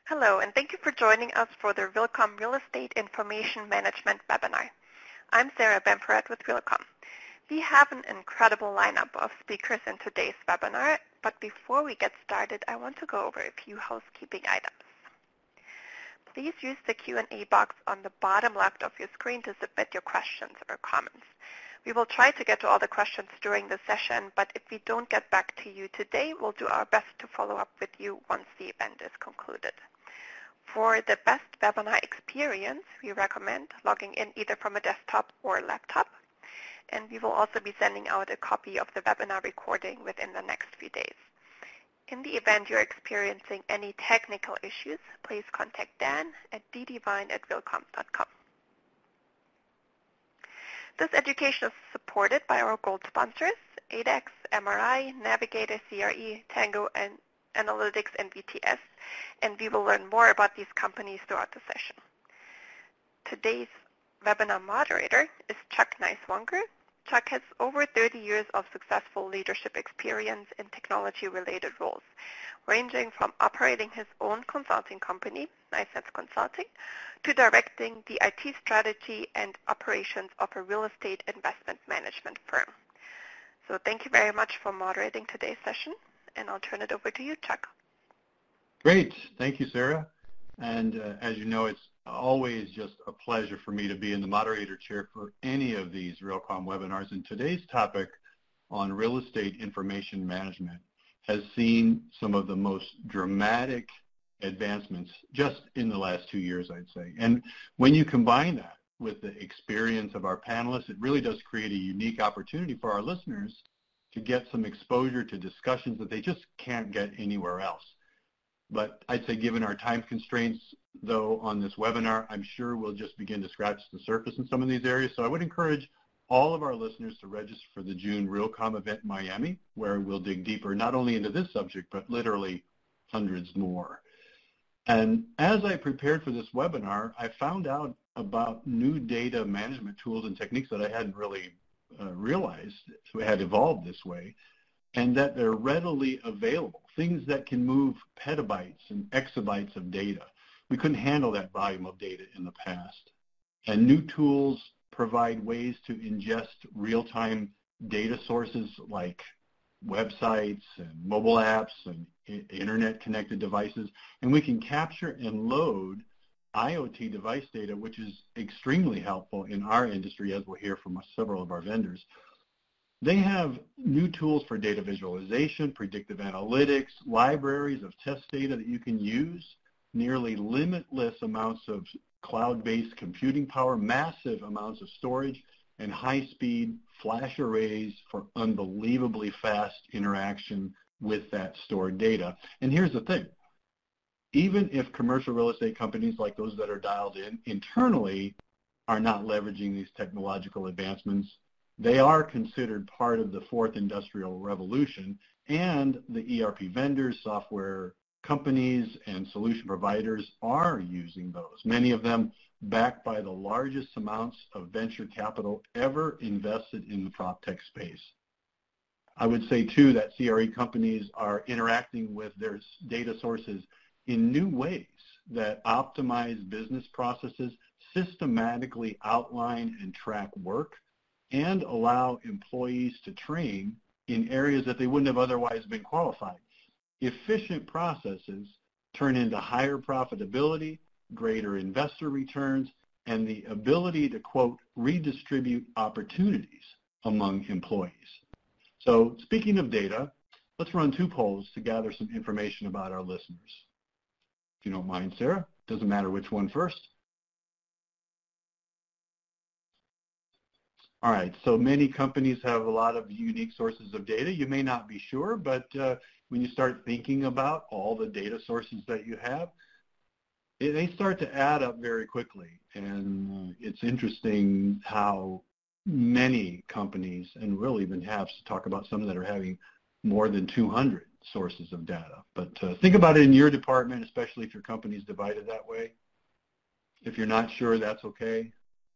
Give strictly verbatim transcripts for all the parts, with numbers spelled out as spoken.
Hello, and thank you for joining us for the Realcomm Real Estate Information Management webinar. I'm Sarah Bemperett with Realcomm. We have an incredible lineup of speakers in today's webinar, but before we get started, I want to go over a few housekeeping items. Please use the Q and A box on the bottom left of your screen to submit your questions or comments. We will try to get to all the questions during the session, but if we don't get back to you today, we'll do our best to follow up with you once the event is concluded. For the best webinar experience, we recommend logging in either from a desktop or laptop, and we will also be sending out a copy of the webinar recording within the next few days. In the event you're experiencing any technical issues, please contact Dan at d devine at realcomm dot com. This education is supported by our gold sponsors, A D E X, M R I, Navigator, C R E, Tango, and Analytics, and V T S, and we will learn more about these companies throughout the session. Today's webinar moderator is Chuck Neiswanger. Chuck has over thirty years of successful leadership experience in technology-related roles, ranging from operating his own consulting company, NiceSense Consulting, to directing the I T strategy and operations of a real estate investment management firm. So thank you very much for moderating today's session, and I'll turn it over to you, Chuck. Great. Thank you, Sarah. And uh, as you know, it's always just a pleasure for me to be in the moderator chair for any of these Realcomm webinars. And today's topic on real estate information management has seen some of the most dramatic advancements just in the last two years, I'd say. And when you combine that with the experience of our panelists, it really does create a unique opportunity for our listeners to get some exposure to discussions that they just can't get anywhere else. But I'd say given our time constraints, though, on this webinar, I'm sure we'll just begin to scratch the surface in some of these areas. So I would encourage all of our listeners to register for the June Realcomm event in Miami, where we'll dig deeper not only into this subject, but literally hundreds more. And as I prepared for this webinar, I found out about new data management tools and techniques that I hadn't really uh, realized had evolved this way, and that they're readily available, things that can move petabytes and exabytes of data. We couldn't handle that volume of data in the past. And new tools provide ways to ingest real-time data sources like websites and mobile apps and internet-connected devices, and we can capture and load I O T device data, which is extremely helpful in our industry, as we'll hear from several of our vendors. They have new tools for data visualization, predictive analytics, libraries of test data that you can use, nearly limitless amounts of cloud-based computing power, massive amounts of storage, and high-speed flash arrays for unbelievably fast interaction with that stored data. And here's the thing. Even if commercial real estate companies like those that are dialed in internally are not leveraging these technological advancements, they are considered part of the fourth industrial revolution, and the E R P vendors, software companies, and solution providers are using those, many of them backed by the largest amounts of venture capital ever invested in the PropTech space. I would say, too, that C R E companies are interacting with their data sources in new ways that optimize business processes, systematically outline and track work, and allow employees to train in areas that they wouldn't have otherwise been qualified. Efficient processes turn into higher profitability, greater investor returns, and the ability to, quote, redistribute opportunities among employees. So speaking of data, let's run two polls to gather some information about our listeners. If you don't mind, Sarah, doesn't matter which one first. All right, so many companies have a lot of unique sources of data. You may not be sure, but uh, when you start thinking about all the data sources that you have, it, they start to add up very quickly. And uh, it's interesting how many companies, and we'll even have to talk about some that are having more than two hundred sources of data. But uh, think about it in your department, especially if your company is divided that way. If you're not sure, that's okay.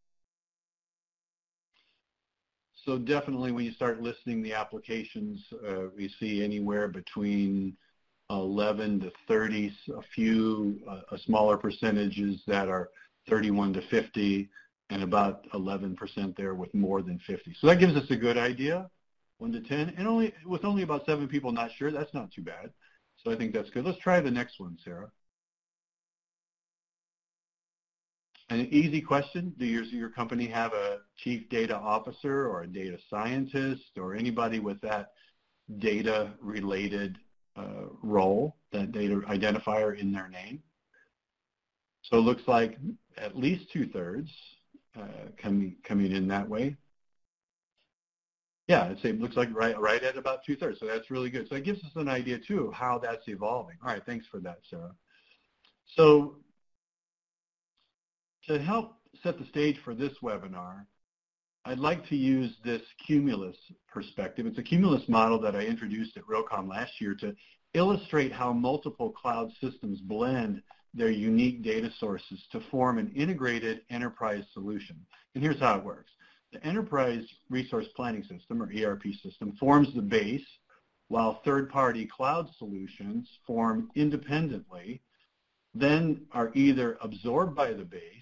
So definitely when you start listing the applications, uh, we see anywhere between eleven to thirty, a few, uh, a smaller percentages that are thirty-one to fifty, and about eleven percent there with more than fifty. So that gives us a good idea, one to ten, and only with only about seven people not sure, that's not too bad. So I think that's good. Let's try the next one, Sarah. An easy question. Do your, your company have a chief data officer or a data scientist or anybody with that data-related uh, role, that data identifier in their name? So it looks like at least two-thirds uh, coming, coming in that way. Yeah, I'd say it looks like right, right at about two-thirds, so that's really good. So it gives us an idea, too, of how that's evolving. All right, thanks for that, Sarah. So to help set the stage for this webinar, I'd like to use this cumulus perspective. It's a cumulus model that I introduced at RealComm last year to illustrate how multiple cloud systems blend their unique data sources to form an integrated enterprise solution. And here's how it works. The Enterprise Resource Planning System, or E R P system, forms the base, while third-party cloud solutions form independently, then are either absorbed by the base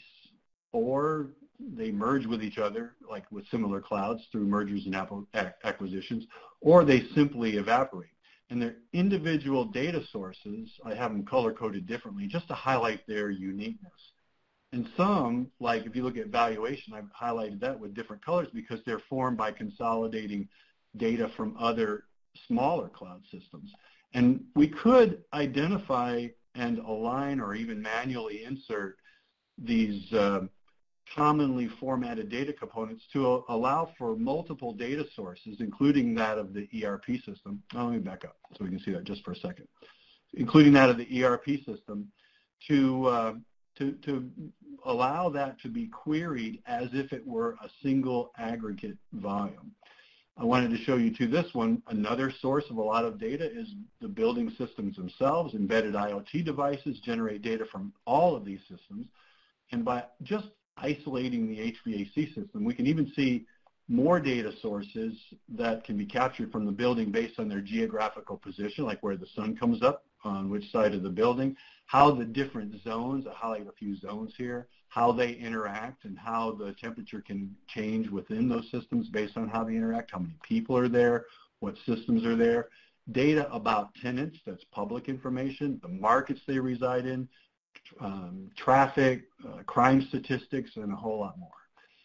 or they merge with each other, like with similar clouds through mergers and acquisitions, or they simply evaporate. And their individual data sources, I have them color-coded differently just to highlight their uniqueness. And some, like if you look at valuation, I've highlighted that with different colors because they're formed by consolidating data from other smaller cloud systems. And we could identify and align or even manually insert these uh, commonly formatted data components to allow for multiple data sources, including that of the E R P system. Oh, let me back up so we can see that just for a second. Including that of the E R P system to, uh, to, to allow that to be queried as if it were a single aggregate volume. I wanted to show you to this one, another source of a lot of data is the building systems themselves. Embedded I O T devices generate data from all of these systems. And by just isolating the H V A C system, we can even see more data sources that can be captured from the building based on their geographical position, like where the sun comes up on which side of the building, how the different zones, I highlight a few zones here, how they interact and how the temperature can change within those systems based on how they interact, how many people are there, what systems are there, data about tenants, that's public information, the markets they reside in, Um, traffic, uh, crime statistics, and a whole lot more.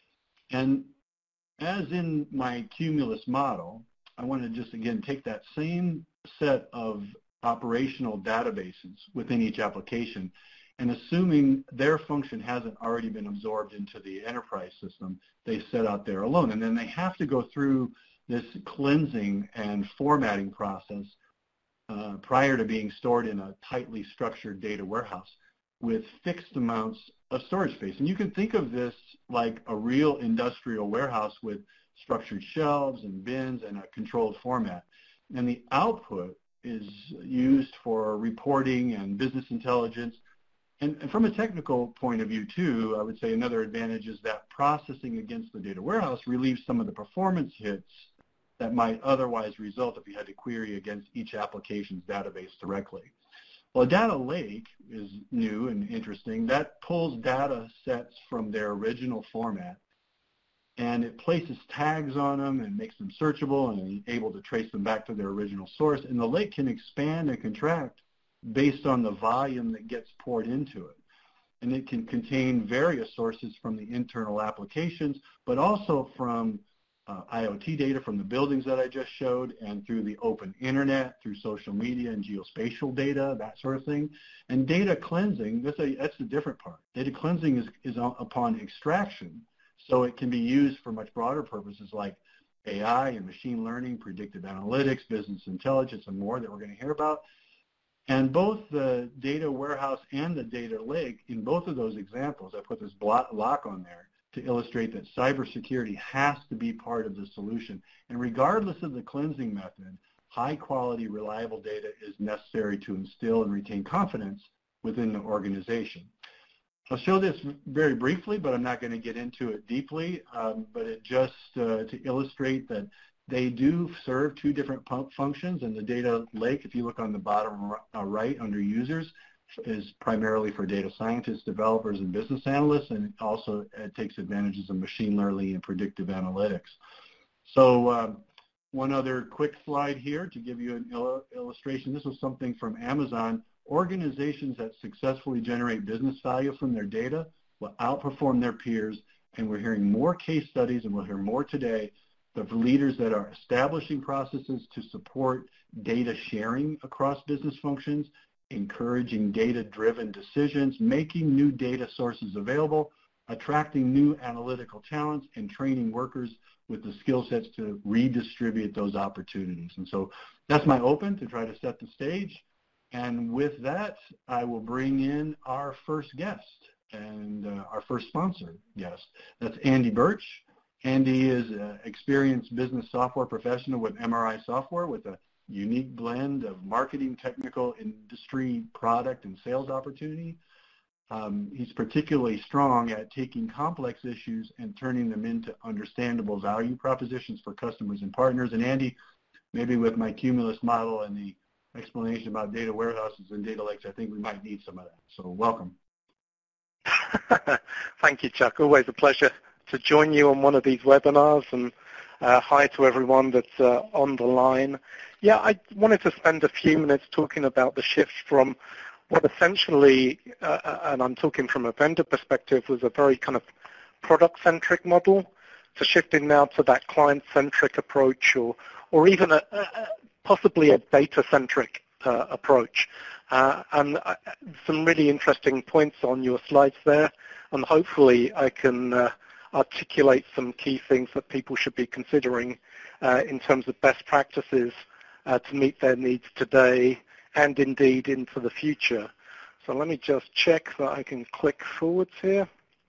And as in my cumulus model, I want to just, again, take that same set of operational databases within each application, and assuming their function hasn't already been absorbed into the enterprise system, they set out there alone. And then they have to go through this cleansing and formatting process uh, prior to being stored in a tightly structured data warehouse with fixed amounts of storage space. And you can think of this like a real industrial warehouse with structured shelves and bins and a controlled format. And the output is used for reporting and business intelligence. And, and from a technical point of view too, I would say another advantage is that processing against the data warehouse relieves some of the performance hits that might otherwise result if you had to query against each application's database directly. Well, a data lake is new and interesting. That pulls data sets from their original format, and it places tags on them and makes them searchable and able to trace them back to their original source. And the lake can expand and contract based on the volume that gets poured into it. And it can contain various sources from the internal applications, but also from Uh, I O T data from the buildings that I just showed and through the open internet, through social media and geospatial data, that sort of thing. And data cleansing, that's, a, that's the different part. Data cleansing is, is upon extraction, so it can be used for much broader purposes like A I and machine learning, predictive analytics, business intelligence, and more that we're going to hear about. And both the data warehouse and the data lake, in both of those examples, I put this block, lock on there, to illustrate that cybersecurity has to be part of the solution. And regardless of the cleansing method, high-quality, reliable data is necessary to instill and retain confidence within the organization. I'll show this very briefly, but I'm not going to get into it deeply, um, but it just uh, to illustrate that they do serve two different functions, and the data lake, if you look on the bottom right under users, is primarily for data scientists, developers, and business analysts, and also it takes advantages of machine learning and predictive analytics. So um, one other quick slide here to give you an il illustration. This was something from Amazon. Organizations that successfully generate business value from their data will outperform their peers, and we're hearing more case studies, and we'll hear more today, of leaders that are establishing processes to support data sharing across business functions, encouraging data-driven decisions, making new data sources available, attracting new analytical talents, and training workers with the skill sets to redistribute those opportunities. And so that's my open to try to set the stage. And with that, I will bring in our first guest and uh, our first sponsor guest. That's Andy Birch. Andy is an experienced business software professional with M R I Software with a unique blend of marketing, technical, industry, product, and sales opportunity. Um, he's particularly strong at taking complex issues and turning them into understandable value propositions for customers and partners. And Andy, maybe with my Cumulus model and the explanation about data warehouses and data lakes, I think we might need some of that. So welcome. Thank you, Chuck. Always a pleasure to join you on one of these webinars, and uh, hi to everyone that's uh, on the line. Yeah, I wanted to spend a few minutes talking about the shift from what essentially, uh, and I'm talking from a vendor perspective, was a very kind of product-centric model to shifting now to that client-centric approach, or, or even a, a, possibly a data-centric uh, approach. Uh, and uh, some really interesting points on your slides there, and hopefully I can uh, articulate some key things that people should be considering uh, in terms of best practices uh, to meet their needs today and indeed into the future. So let me just check that I can click forwards here.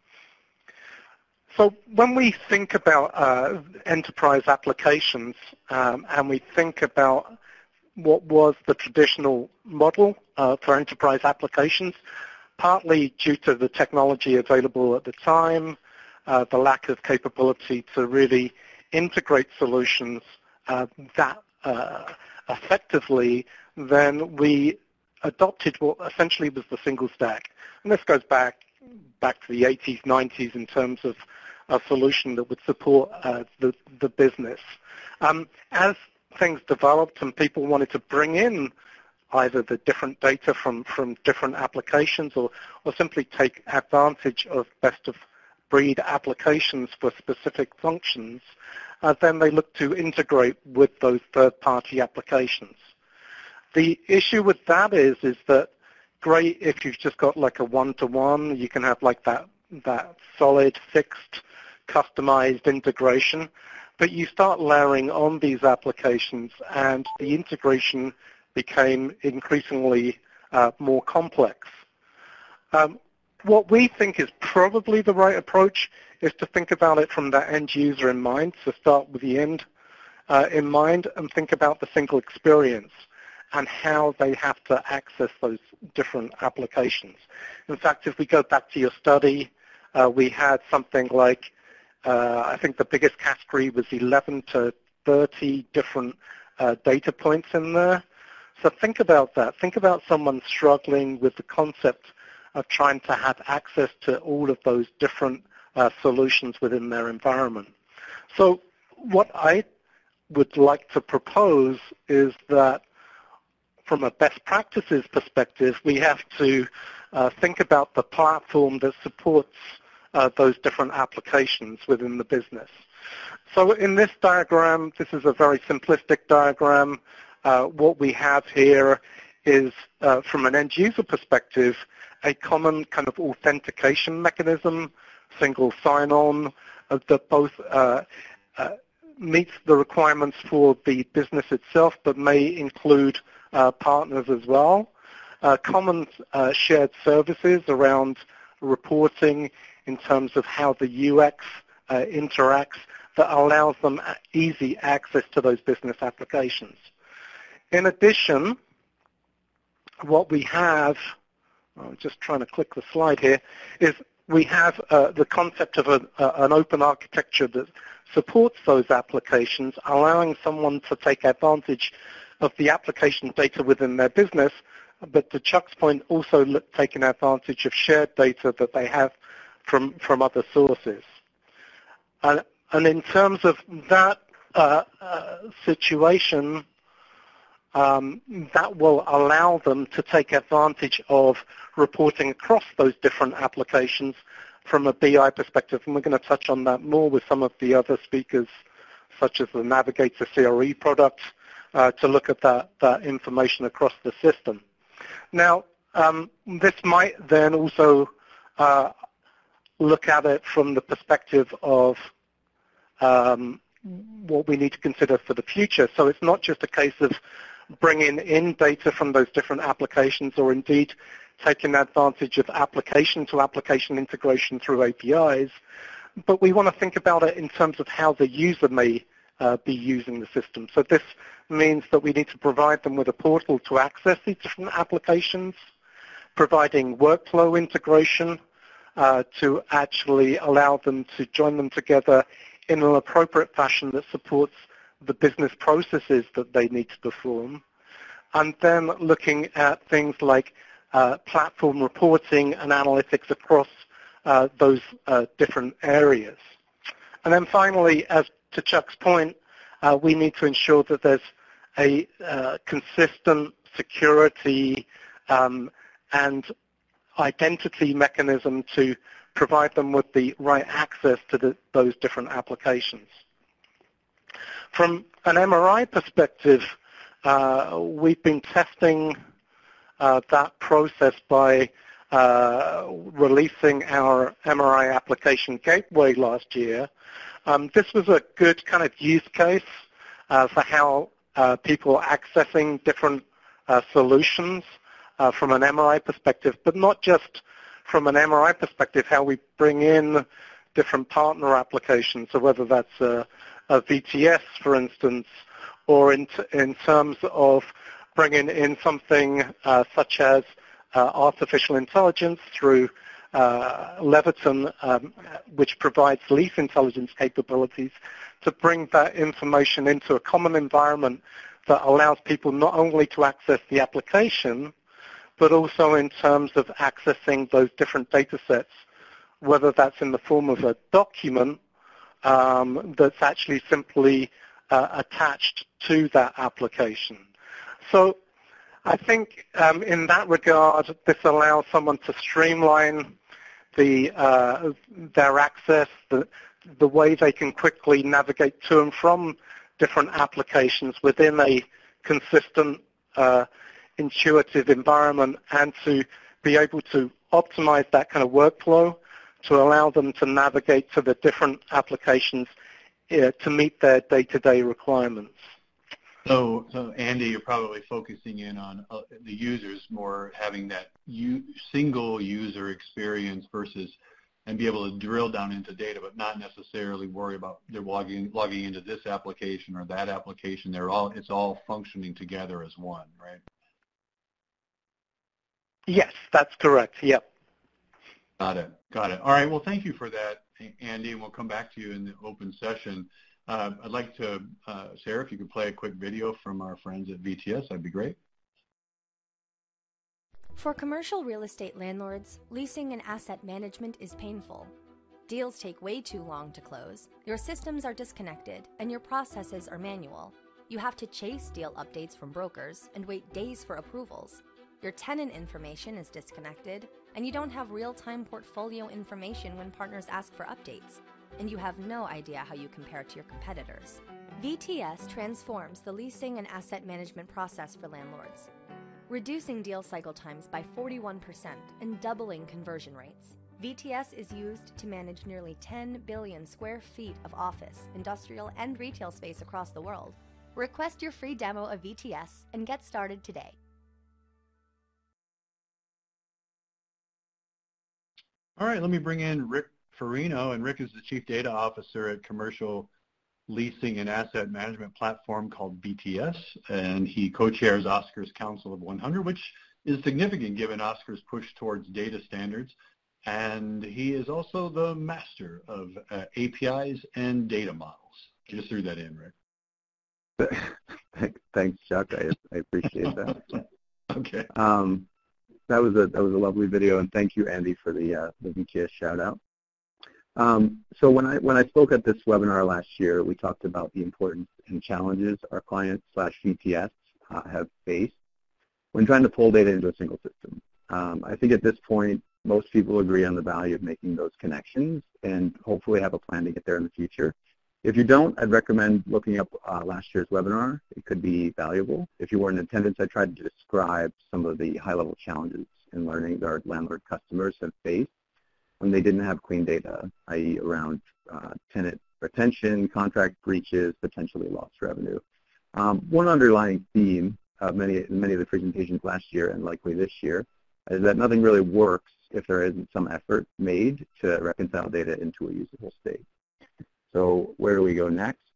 So when we think about uh, enterprise applications um, and we think about what was the traditional model uh, for enterprise applications, partly due to the technology available at the time, uh, the lack of capability to really integrate solutions uh, that uh, effectively, then we adopted what essentially was the single stack. And this goes back back to the eighties, nineties in terms of a solution that would support uh, the, the business. Um, as things developed and people wanted to bring in either the different data from, from different applications or, or simply take advantage of best-of-breed applications for specific functions, uh, then they look to integrate with those third-party applications. The issue with that is, is that great if you've just got like a one-to-one, you can have like that, that solid, fixed, customized integration, but you start layering on these applications and the integration became increasingly uh, more complex. Um, what we think is probably the right approach is to think about it from that end user in mind, so start with the end uh, in mind and think about the single experience and how they have to access those different applications. In fact, if we go back to your study, uh, we had something like, uh, I think the biggest category was eleven to thirty different uh, data points in there. So think about that. Think about someone struggling with the concept of trying to have access to all of those different uh, solutions within their environment. So what I would like to propose is that from a best practices perspective, we have to uh, think about the platform that supports uh, those different applications within the business. So in this diagram, this is a very simplistic diagram. Uh, what we have here is, uh, from an end user perspective, a common kind of authentication mechanism, single sign-on, uh, that both uh, uh, meets the requirements for the business itself, but may include uh, partners as well. Uh, common uh, shared services around reporting in terms of how the U X uh, interacts that allows them easy access to those business applications. In addition, what we have, I'm just trying to click the slide here, is we have uh, the concept of a, uh, an open architecture that supports those applications, allowing someone to take advantage of the application data within their business, but to Chuck's point, also look, taking advantage of shared data that they have from, from other sources. And, and in terms of that uh, uh, situation, um, that will allow them to take advantage of reporting across those different applications from a B I perspective. And we're going to touch on that more with some of the other speakers, such as the Navigator C R E product, uh, to look at that, that information across the system. Now, um, this might then also uh, look at it from the perspective of um, what we need to consider for the future. So it's not just a case of bringing in data from those different applications, or indeed taking advantage of application-to-application integration through A P Is, but we want to think about it in terms of how the user may uh, be using the system. So this means that we need to provide them with a portal to access these different applications, providing workflow integration uh, to actually allow them to join them together in an appropriate fashion that supports the business processes that they need to perform, and then looking at things like uh, platform reporting and analytics across uh, those uh, different areas. And then finally, as to Chuck's point, uh, we need to ensure that there's a uh, consistent security um, and identity mechanism to provide them with the right access to the, those different applications. From an M R I perspective, uh, we've been testing uh, that process by uh, releasing our M R I application gateway last year. Um, this was a good kind of use case uh, for how uh, people are accessing different uh, solutions uh, from an M R I perspective, but not just from an M R I perspective, how we bring in different partner applications, so whether that's a, a V T S, for instance, or in, t in terms of bringing in something uh, such as uh, artificial intelligence through uh, Leviton, um, which provides leaf intelligence capabilities, to bring that information into a common environment that allows people not only to access the application, but also in terms of accessing those different data sets, whether that's in the form of a document um, that's actually simply uh, attached to that application. So I think um, in that regard, this allows someone to streamline the, uh, their access, the, the way they can quickly navigate to and from different applications within a consistent, uh, intuitive environment, and to be able to optimize that kind of workflow to allow them to navigate to the different applications uh, to meet their day-to-day requirements. So, so Andy, you're probably focusing in on uh, the users more having that u single user experience versus, and be able to drill down into data, but not necessarily worry about they're logging logging into this application or that application. They're all it's all functioning together as one, right? Yes, that's correct. Yep. Got it. Got it. All right. Well, thank you for that, Andy, and we'll come back to you in the open session. Uh, I'd like to, uh, Sarah, if you could play a quick video from our friends at V T S, that'd be great. For commercial real estate landlords, leasing and asset management is painful. Deals take way too long to close, your systems are disconnected, and your processes are manual. You have to chase deal updates from brokers and wait days for approvals. Your tenant information is disconnected, and you don't have real-time portfolio information when partners ask for updates, and you have no idea how you compare to your competitors. V T S transforms the leasing and asset management process for landlords, reducing deal cycle times by forty-one percent and doubling conversion rates. V T S is used to manage nearly ten billion square feet of office, industrial, and retail space across the world. Request your free demo of V T S and get started today. All right, let me bring in Rick Farino, and Rick is the Chief Data Officer at commercial leasing and asset management platform called V T S, and he co-chairs Oscar's Council of one hundred, which is significant given Oscar's push towards data standards. and he is also the master of uh, A P Is and data models. Just threw that in, Rick. Thanks, Chuck. I, I appreciate that. Okay. Um, that was a that was a lovely video, and thank you, Andy, for the uh, the V T S shout out. Um, so when I when I spoke at this webinar last year, we talked about the importance and challenges our clients slash V T S uh, have faced when trying to pull data into a single system. Um, I think at this point, most people agree on the value of making those connections and hopefully have a plan to get there in the future. If you don't, I'd recommend looking up uh, last year's webinar. It could be valuable. If you were in attendance, I tried to describe some of the high-level challenges in learning that our landlord customers have faced when they didn't have clean data, that is around uh, tenant retention, contract breaches, potentially lost revenue. Um, one underlying theme of many, many of the presentations last year and likely this year is that nothing really works if there isn't some effort made to reconcile data into a usable state. So where do we go next?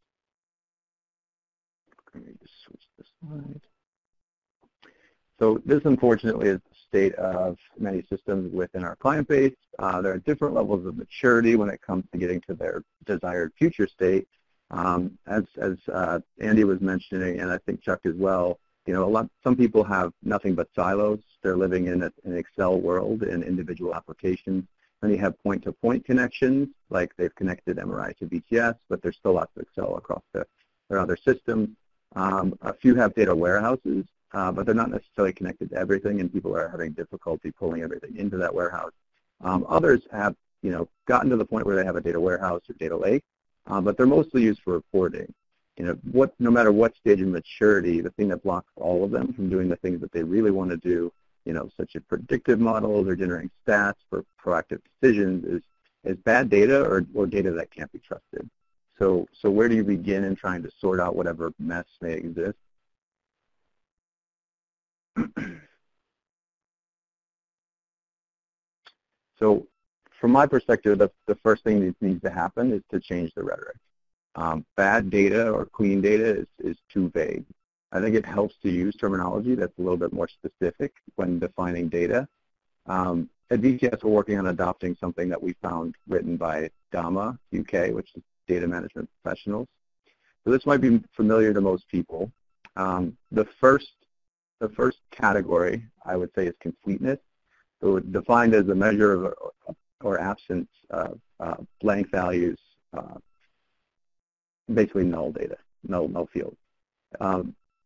Let me just switch the slide. So this, unfortunately, is the state of many systems within our client base. Uh, there are different levels of maturity when it comes to getting to their desired future state. Um, as as uh, Andy was mentioning, and I think Chuck as well, you know, a lot, some people have nothing but silos. They're living in a, an Excel world in individual applications. Then you have point-to-point connections, like they've connected M R I to V T S, but there's still lots of Excel across the, their other systems. Um, a few have data warehouses, uh, but they're not necessarily connected to everything, and people are having difficulty pulling everything into that warehouse. Um, others have, you know, gotten to the point where they have a data warehouse or data lake, uh, but they're mostly used for reporting. You know, what, no matter what stage of maturity, the thing that blocks all of them from doing the things that they really want to do, you know, such as predictive models or generating stats for proactive decisions, is, is bad data or, or data that can't be trusted. So, so where do you begin in trying to sort out whatever mess may exist? So from my perspective, the, the first thing that needs to happen is to change the rhetoric. Um, bad data or clean data is, is too vague. I think it helps to use terminology that's a little bit more specific when defining data. Um, at V T S, we're working on adopting something that we found written by DAMA U K, which is Data Management Professionals. So this might be familiar to most people. Um, the first, the first category, I would say, is completeness. So defined as a measure of or absence of uh, blank values, uh, basically null data, null, null fields. Um,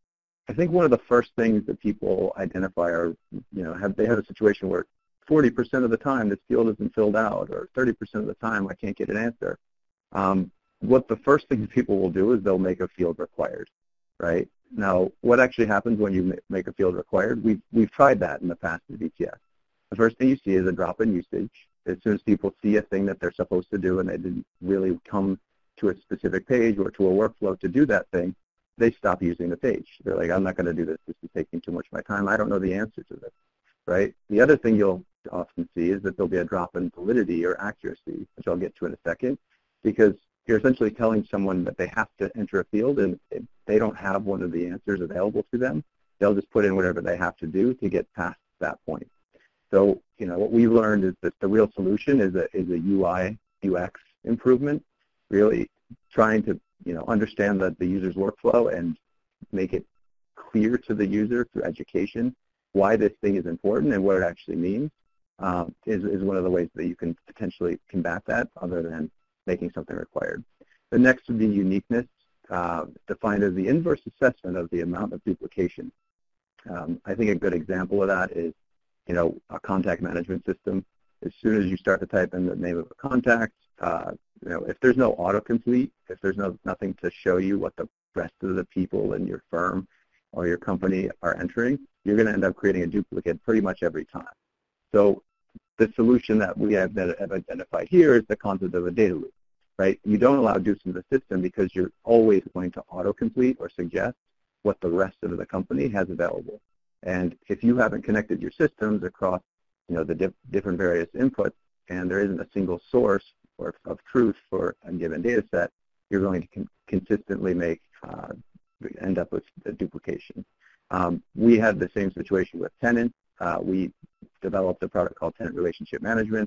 I think one of the first things that people identify are, you know, have they have a situation where forty percent of the time this field isn't filled out, or thirty percent of the time I can't get an answer. Um, what the first thing people will do is they'll make a field required, right? Now, what actually happens when you make a field required? We've, we've tried that in the past at V T S. The first thing you see is a drop in usage. As soon as people see a thing that they're supposed to do and they didn't really come to a specific page or to a workflow to do that thing, they stop using the page. They're like, I'm not going to do this. This is taking too much of my time. I don't know the answer to this, right? The other thing you'll often see is that there'll be a drop in validity or accuracy, which I'll get to in a second, because you're essentially telling someone that they have to enter a field, and if they don't have one of the answers available to them, they'll just put in whatever they have to do to get past that point. So, you know, what we've learned is that the real solution is a, is a U I, U X improvement, really trying to, you know, understand the, the user's workflow and make it clear to the user through education why this thing is important and what it actually means, um, is, is one of the ways that you can potentially combat that, other than making something required. The next would be uniqueness, uh, defined as the inverse assessment of the amount of duplication. Um, I think a good example of that is, you know, a contact management system. As soon as you start to type in the name of a contact, uh, you know, if there's no autocomplete, if there's no nothing to show you what the rest of the people in your firm or your company are entering, you're going to end up creating a duplicate pretty much every time. So the solution that we have, that have identified here is the concept of a data loop, right? You don't allow dupes in the system because you're always going to autocomplete or suggest what the rest of the company has available. And if you haven't connected your systems across, you know, the dif different various inputs, and there isn't a single source or of truth for a given data set, you're going to con consistently make uh, end up with a duplication. Um, we had the same situation with tenants. Uh, we developed a product called Tenant Relationship Management.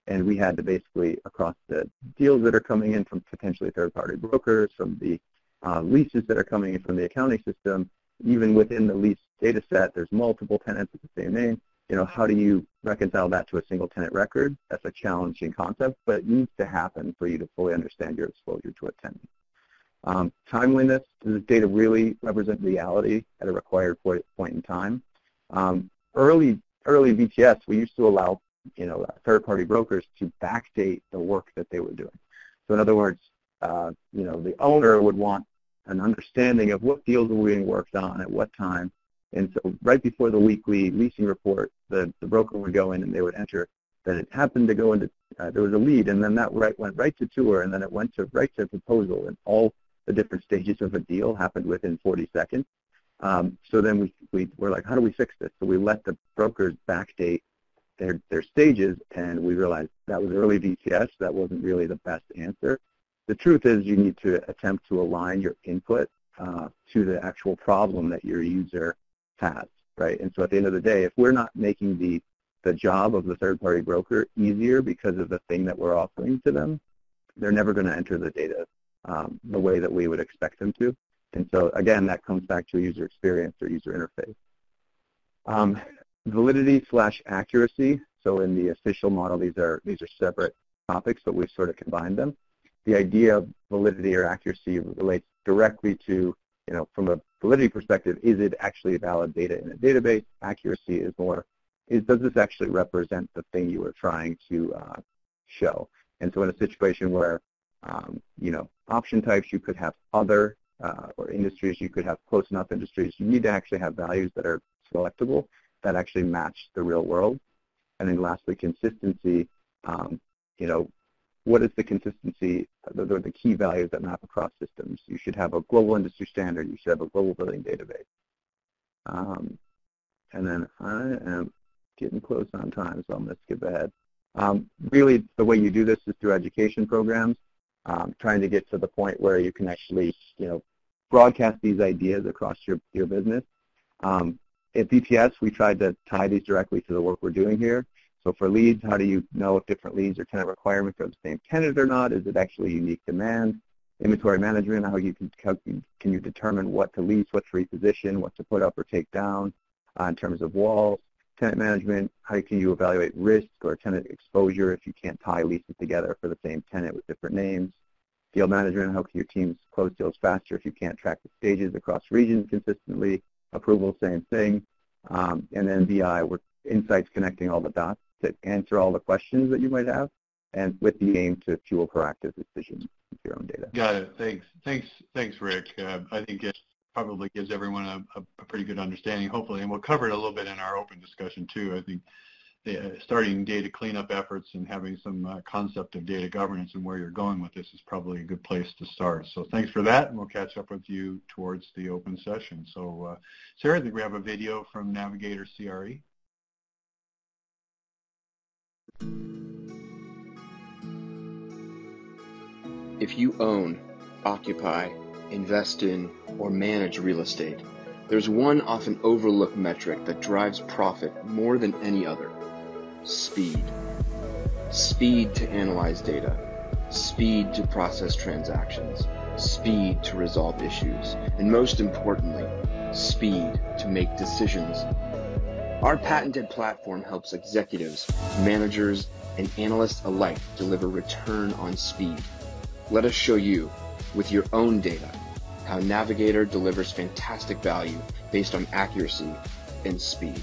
And we had to basically, across the deals that are coming in from potentially third-party brokers, from the uh, leases that are coming in from the accounting system, even within the lease data set, there's multiple tenants with the same name. You know, how do you reconcile that to a single tenant record? That's a challenging concept, but it needs to happen for you to fully understand your exposure to a tenant. Um, timeliness, does this data really represent reality at a required point in time? Um, early, early V T S, we used to allow, you know, third-party brokers to backdate the work that they were doing. So in other words, uh, you know, the owner would want an understanding of what deals were being worked on at what time. And so right before the weekly leasing report, the, the broker would go in and they would enter that it happened to go into, uh, there was a lead, and then that right, went right to tour, and then it went to right to proposal, and all the different stages of a deal happened within forty seconds. Um, so then we, we were like, how do we fix this? So we let the brokers backdate their, their stages, and we realized that was early V T S. That wasn't really the best answer. The truth is you need to attempt to align your input uh, to the actual problem that your user has, right? And so at the end of the day, if we're not making the, the job of the third-party broker easier because of the thing that we're offering to them, they're never going to enter the data um, the way that we would expect them to. And so, again, that comes back to a user experience or user interface. Um, validity slash accuracy. So in the official model, these are, these are separate topics, but we've sort of combined them. The idea of validity or accuracy relates directly to, you know, from a validity perspective, is it actually valid data in a database? Accuracy is more, is does this actually represent the thing you were trying to uh, show? And so in a situation where, um, you know, option types, you could have other, uh, or industries, you could have close enough industries. You need to actually have values that are selectable, that actually match the real world. And then lastly, consistency, um, you know, what is the consistency, the, the key values that map across systems? You should have a global industry standard. You should have a global billing database. Um, and then I am getting close on time, so I'm going to skip ahead. Um, really, the way you do this is through education programs, um, trying to get to the point where you can actually, you know, broadcast these ideas across your, your business. Um, at V T S, we tried to tie these directly to the work we're doing here. So for leads, how do you know if different leads or tenant requirements are the same tenant or not? Is it actually unique demand? Inventory management, how you can, how can you determine what to lease, what to reposition, what to put up or take down uh, in terms of walls? Tenant management, how can you evaluate risk or tenant exposure if you can't tie leases together for the same tenant with different names? Deal management, how can your teams close deals faster if you can't track the stages across regions consistently? Approval, same thing. Um, and then V I, we're insights connecting all the dots to answer all the questions that you might have, and with the aim to fuel proactive decisions with your own data. Got it. Thanks. Thanks. Thanks, Rick. Uh, I think it probably gives everyone a, a pretty good understanding, hopefully, and we'll cover it a little bit in our open discussion too. I think the, uh, starting data cleanup efforts and having some uh, concept of data governance and where you're going with this is probably a good place to start. So thanks for that, and we'll catch up with you towards the open session. So uh, Sarah, I think we have a video from Navigator C R E. If you own, occupy, invest in, or manage real estate, there's one often overlooked metric that drives profit more than any other: speed. Speed to analyze data, speed to process transactions, speed to resolve issues, and most importantly, speed to make decisions. Our patented platform helps executives, managers, and analysts alike deliver return on speed. Let us show you, with your own data, how Navigator delivers fantastic value based on accuracy and speed.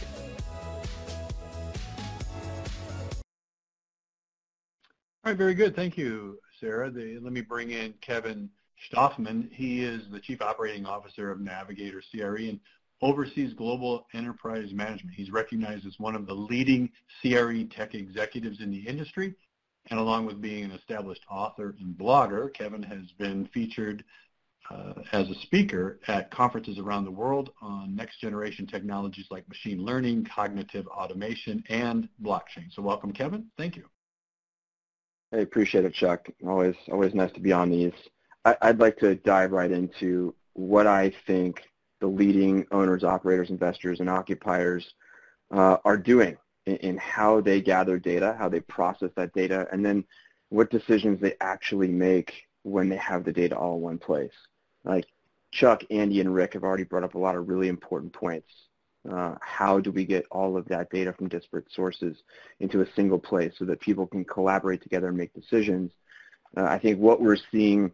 All right, very good. Thank you, Sarah. The, let me bring in Kevin Stoffman. He is the Chief Operating Officer of Navigator C R E and oversees global enterprise management. He's recognized as one of the leading C R E tech executives in the industry, and along with being an established author and blogger, Kevin has been featured uh, as a speaker at conferences around the world on next-generation technologies like machine learning, cognitive automation, and blockchain. So welcome, Kevin. Thank you. I appreciate it, Chuck. Always, always nice to be on these. I, I'd like to dive right into what I think the leading owners, operators, investors, and occupiers uh, are doing in, in how they gather data, how they process that data, and then what decisions they actually make when they have the data all in one place. Like Chuck, Andy, and Rick have already brought up a lot of really important points. Uh, how do we get all of that data from disparate sources into a single place so that people can collaborate together and make decisions? Uh, I think what we're seeing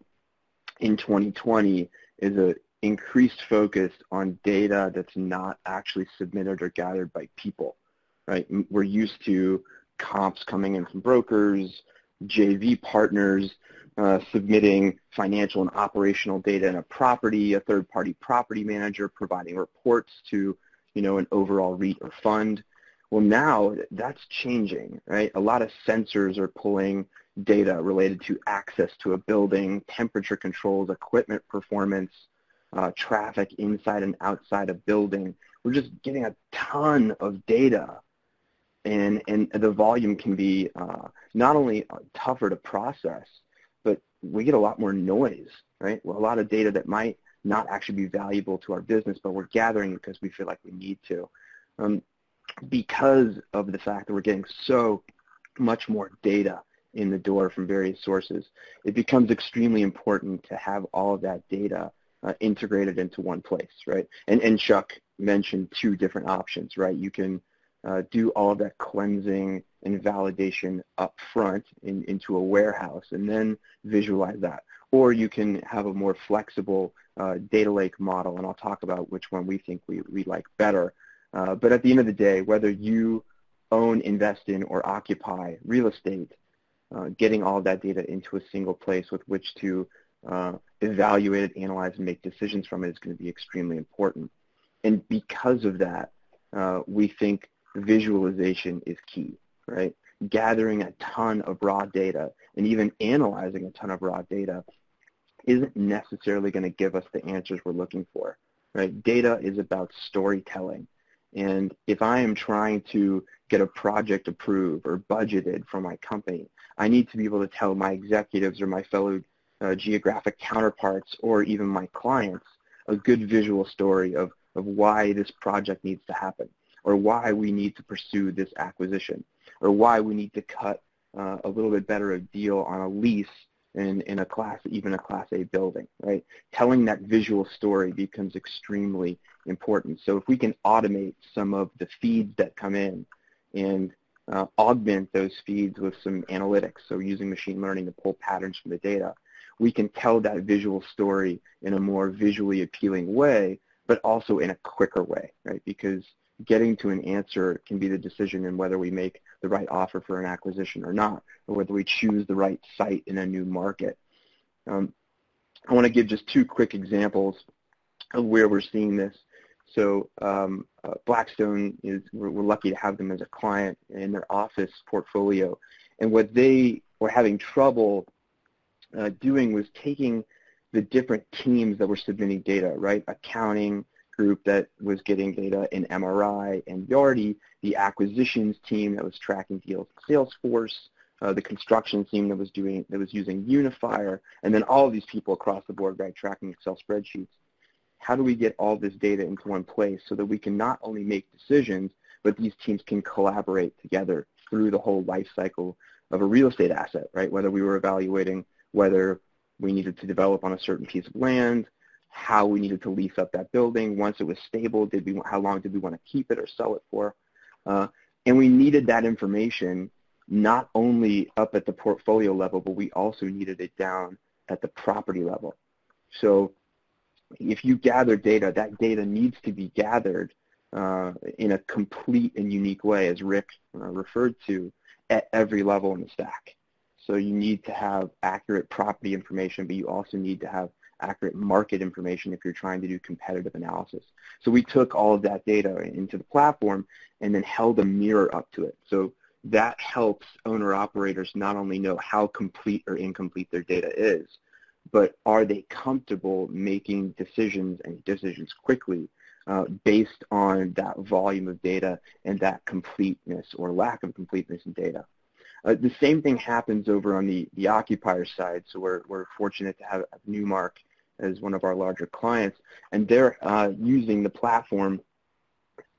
in twenty twenty is an increased focus on data that's not actually submitted or gathered by people, right? We're used to comps coming in from brokers, J V partners, uh, submitting financial and operational data in a property, a third-party property manager providing reports to, you know, an overall REIT or fund. Well, now that's changing, right? A lot of sensors are pulling data related to access to a building, temperature controls, equipment performance, uh, traffic inside and outside a building. We're just getting a ton of data, and, and the volume can be uh, not only tougher to process, but we get a lot more noise, right? Well, a lot of data that might not actually be valuable to our business, but we're gathering because we feel like we need to. Um, because of the fact that we're getting so much more data in the door from various sources, it becomes extremely important to have all of that data uh, integrated into one place, right? And, and Chuck mentioned two different options, right? You can uh, do all of that cleansing and validation up front in, into a warehouse and then visualize that. Or you can have a more flexible uh, data lake model, and I'll talk about which one we think we, we like better. Uh, but at the end of the day, whether you own, invest in, or occupy real estate, uh, getting all of that data into a single place with which to uh, evaluate it, analyze, and make decisions from it is going to be extremely important. And because of that, uh, we think visualization is key, right? Gathering a ton of raw data and even analyzing a ton of raw data isn't necessarily going to give us the answers we're looking for, right? Data is about storytelling. And if I am trying to get a project approved or budgeted for my company, I need to be able to tell my executives or my fellow uh, geographic counterparts or even my clients a good visual story of, of why this project needs to happen, or why we need to pursue this acquisition, or why we need to cut uh, a little bit better a deal on a lease in, in a class, even a Class A building, right? Telling that visual story becomes extremely important. So if we can automate some of the feeds that come in and uh, augment those feeds with some analytics, so using machine learning to pull patterns from the data, we can tell that visual story in a more visually appealing way, but also in a quicker way, right? Because getting to an answer can be the decision in whether we make the right offer for an acquisition or not, or whether we choose the right site in a new market. Um, I want to give just two quick examples of where we're seeing this. So um, uh, Blackstone, is we're, we're lucky to have them as a client in their office portfolio. And what they were having trouble uh, doing was taking the different teams that were submitting data, right? Accounting group that was getting data in M R I and Yardi, the acquisitions team that was tracking deals in Salesforce, uh, the construction team that was doing that was using Unifier, and then all of these people across the board, right, tracking Excel spreadsheets. How do we get all this data into one place so that we can not only make decisions, but these teams can collaborate together through the whole life cycle of a real estate asset, right? Whether we were evaluating whether we needed to develop on a certain piece of land, how we needed to lease up that building. Once it was stable, did we, how long did we want to keep it or sell it for? Uh, and we needed that information not only up at the portfolio level, but we also needed it down at the property level. So if you gather data, that data needs to be gathered uh, in a complete and unique way, as Rick uh, referred to, at every level in the stack. So you need to have accurate property information, but you also need to have accurate market information if you're trying to do competitive analysis. So we took all of that data into the platform and then held a mirror up to it. So that helps owner-operators not only know how complete or incomplete their data is, but are they comfortable making decisions and decisions quickly uh, based on that volume of data and that completeness or lack of completeness in data. Uh, the same thing happens over on the, the occupier side. So we're, we're fortunate to have Newmark as one of our larger clients, and they're uh, using the platform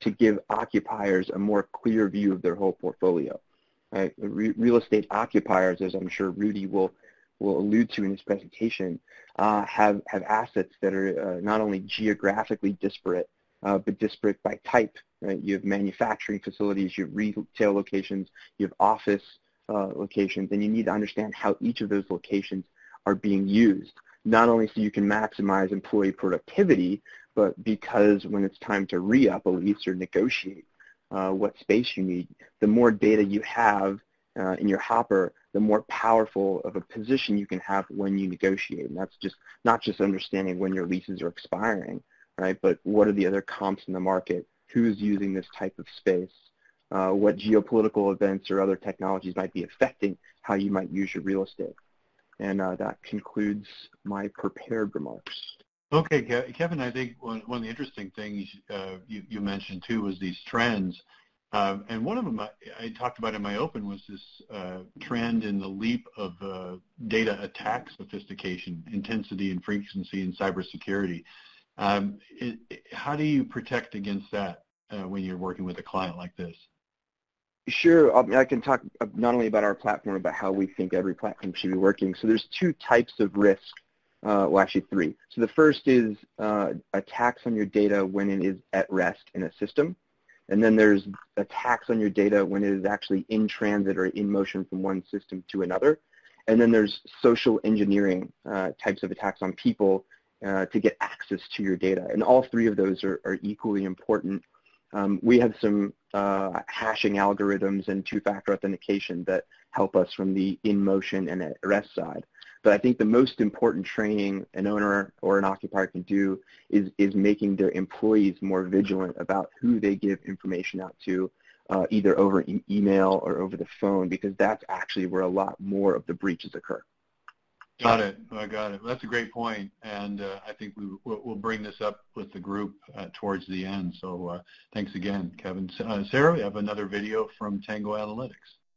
to give occupiers a more clear view of their whole portfolio. Right? Re- real estate occupiers, as I'm sure Rudy will will allude to in his presentation, uh, have, have assets that are uh, not only geographically disparate, uh, but disparate by type. Right? You have manufacturing facilities, you have retail locations, you have office uh, locations, and you need to understand how each of those locations are being used, not only so you can maximize employee productivity, but because when it's time to re-up a lease or negotiate uh, what space you need, the more data you have uh, in your hopper, the more powerful of a position you can have when you negotiate. And that's just not just understanding when your leases are expiring, right? But what are the other comps in the market? Who's using this type of space? Uh, what geopolitical events or other technologies might be affecting how you might use your real estate? And uh, that concludes my prepared remarks. Okay, Kevin, I think one, one of the interesting things uh, you, you mentioned too was these trends. Uh, and one of them I, I talked about in my open was this uh, trend in the leap of uh, data attack sophistication, intensity, and frequency in cybersecurity. Um, it, it, how do you protect against that uh, when you're working with a client like this? Sure. I can talk not only about our platform, but how we think every platform should be working. So there's two types of risk, uh, well actually three. So the first is uh, attacks on your data when it is at rest in a system. And then there's attacks on your data when it is actually in transit or in motion from one system to another. And then there's social engineering uh, types of attacks on people uh, to get access to your data. And all three of those are, are equally important. Um, we have some uh, hashing algorithms and two-factor authentication that help us from the in-motion and at rest side. But I think the most important training an owner or an occupier can do is, is making their employees more vigilant about who they give information out to, uh, either over e- email or over the phone, because that's actually where a lot more of the breaches occur. Got it. I got it. That's a great point, and uh, I think we, we'll bring this up with the group uh, towards the end. So uh, thanks again, Kevin. Uh, Sarah, we have another video from Tango Analytics.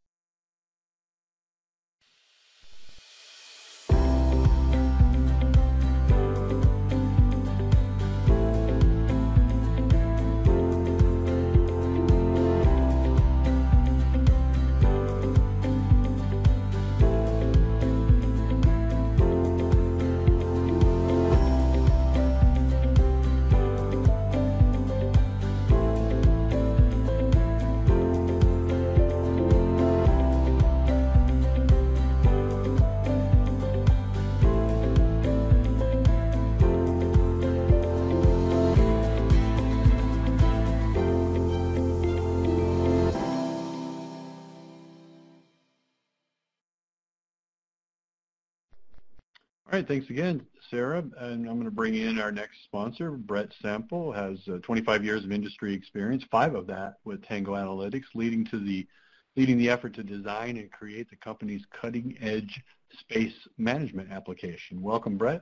All right, thanks again, Sarah. And I'm going to bring in our next sponsor. Brett Sample has uh, twenty-five years of industry experience, five of that with Tango Analytics, leading to the leading the effort to design and create the company's cutting-edge space management application. Welcome, Brett.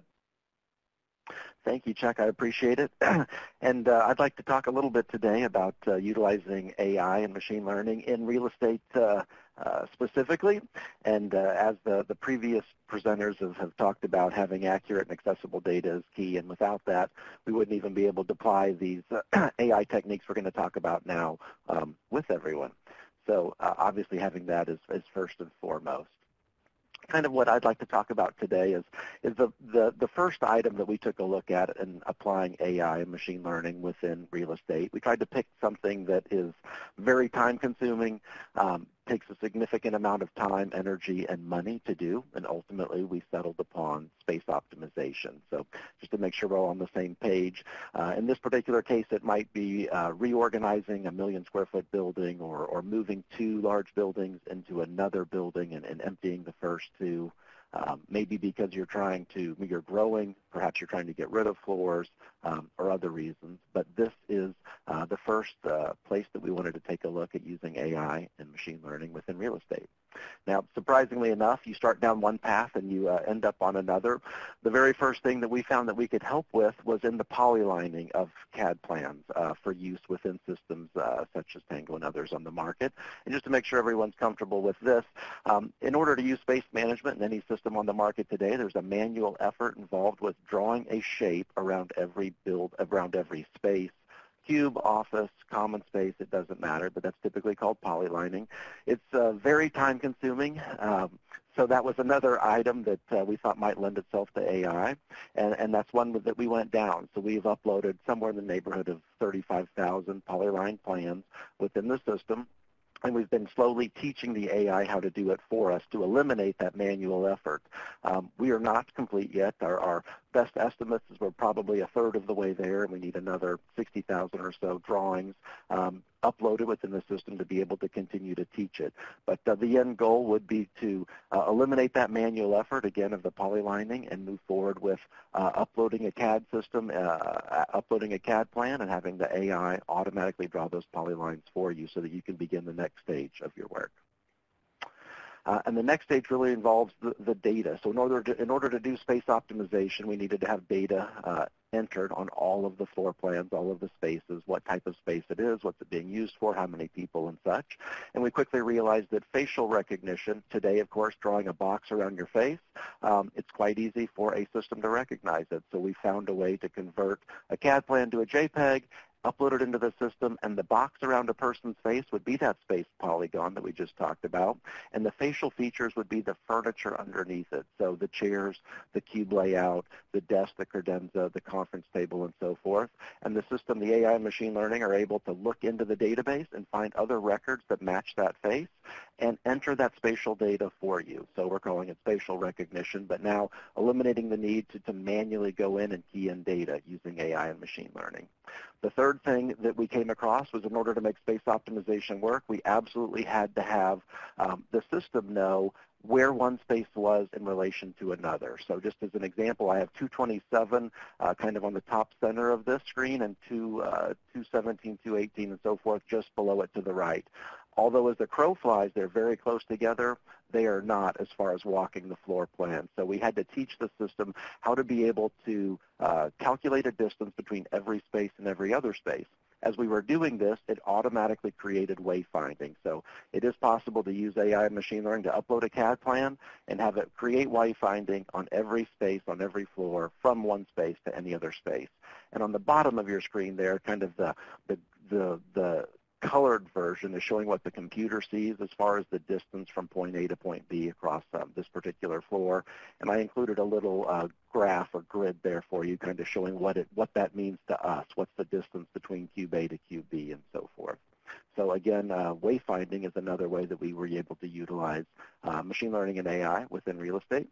Thank you, Chuck. I appreciate it. And uh, I'd like to talk a little bit today about uh, utilizing A I and machine learning in real estate uh, uh, specifically. And uh, as the, the previous presenters have, have talked about, having accurate and accessible data is key. And without that, we wouldn't even be able to apply these uh, A I techniques we're going to talk about now um, with everyone. So uh, obviously having that is, is first and foremost. Kind of what I'd like to talk about today is, is the, the, the first item that we took a look at in applying A I and machine learning within real estate. We tried to pick something that is very time-consuming, um, takes a significant amount of time, energy, and money to do, and ultimately we settled upon space optimization. So just to make sure we're all on the same page, uh, in this particular case it might be uh, reorganizing a million square foot building or, or moving two large buildings into another building and, and emptying the first two. Um, maybe because you're trying to, you're growing, perhaps you're trying to get rid of floors um, or other reasons. But this is uh, the first uh, place that we wanted to take a look at using A I and machine learning within real estate. Now, surprisingly enough, you start down one path and you uh, end up on another. The very first thing that we found that we could help with was in the polylining of C A D plans uh, for use within systems uh, such as Tango and others on the market. And just to make sure everyone's comfortable with this, um, in order to use space management in any system on the market today, there's a manual effort involved with drawing a shape around every build, around every space, cube, office, common space, it doesn't matter, but that's typically called polylining. It's uh, very time-consuming. Um, so that was another item that uh, we thought might lend itself to A I, and, and that's one that we went down. So we've uploaded somewhere in the neighborhood of thirty-five thousand polyline plans within the system. And we've been slowly teaching the A I how to do it for us to eliminate that manual effort. Um, we are not complete yet. Our, our best estimates is we're probably a third of the way there, and we need another sixty thousand or so drawings um, uploaded within the system to be able to continue to teach it. But uh, the end goal would be to uh, eliminate that manual effort, again, of the polylining and move forward with uh, uploading a C A D system, uh, uploading a C A D plan, and having the A I automatically draw those polylines for you so that you can begin the next stage of your work. Uh, and the next stage really involves the, the data. So in order to, in order to do space optimization, we needed to have data uh, entered on all of the floor plans, all of the spaces, what type of space it is, what's it being used for, how many people and such. And we quickly realized that facial recognition, today of course drawing a box around your face, um, it's quite easy for a system to recognize it. So we found a way to convert a C A D plan to a JPEG, upload it into the system, and the box around a person's face would be that space polygon that we just talked about, and the facial features would be the furniture underneath it, so the chairs, the cube layout, the desk, the credenza, the conference table, and so forth. And the system, the A I and machine learning, are able to look into the database and find other records that match that face and enter that spatial data for you. So we're calling it spatial recognition, but now eliminating the need to, to manually go in and key in data using A I and machine learning. The third thing that we came across was in order to make space optimization work, we absolutely had to have um, the system know where one space was in relation to another. So just as an example, I have two twenty-seven uh, kind of on the top center of this screen and two, uh, two seventeen, two eighteen, and so forth just below it to the right. Although as the crow flies, they're very close together, they are not as far as walking the floor plan. So we had to teach the system how to be able to uh, calculate a distance between every space and every other space. As we were doing this, it automatically created wayfinding. So it is possible to use A I and machine learning to upload a C A D plan and have it create wayfinding on every space, on every floor, from one space to any other space. And on the bottom of your screen there, kind of the, the, the, the colored version is showing what the computer sees as far as the distance from point A to point B across um, this particular floor. And I included a little uh, graph or grid there for you, kind of showing what it what that means to us. What's the distance between cube A to cube B and so forth. So again, uh, wayfinding is another way that we were able to utilize uh, machine learning and A I within real estate.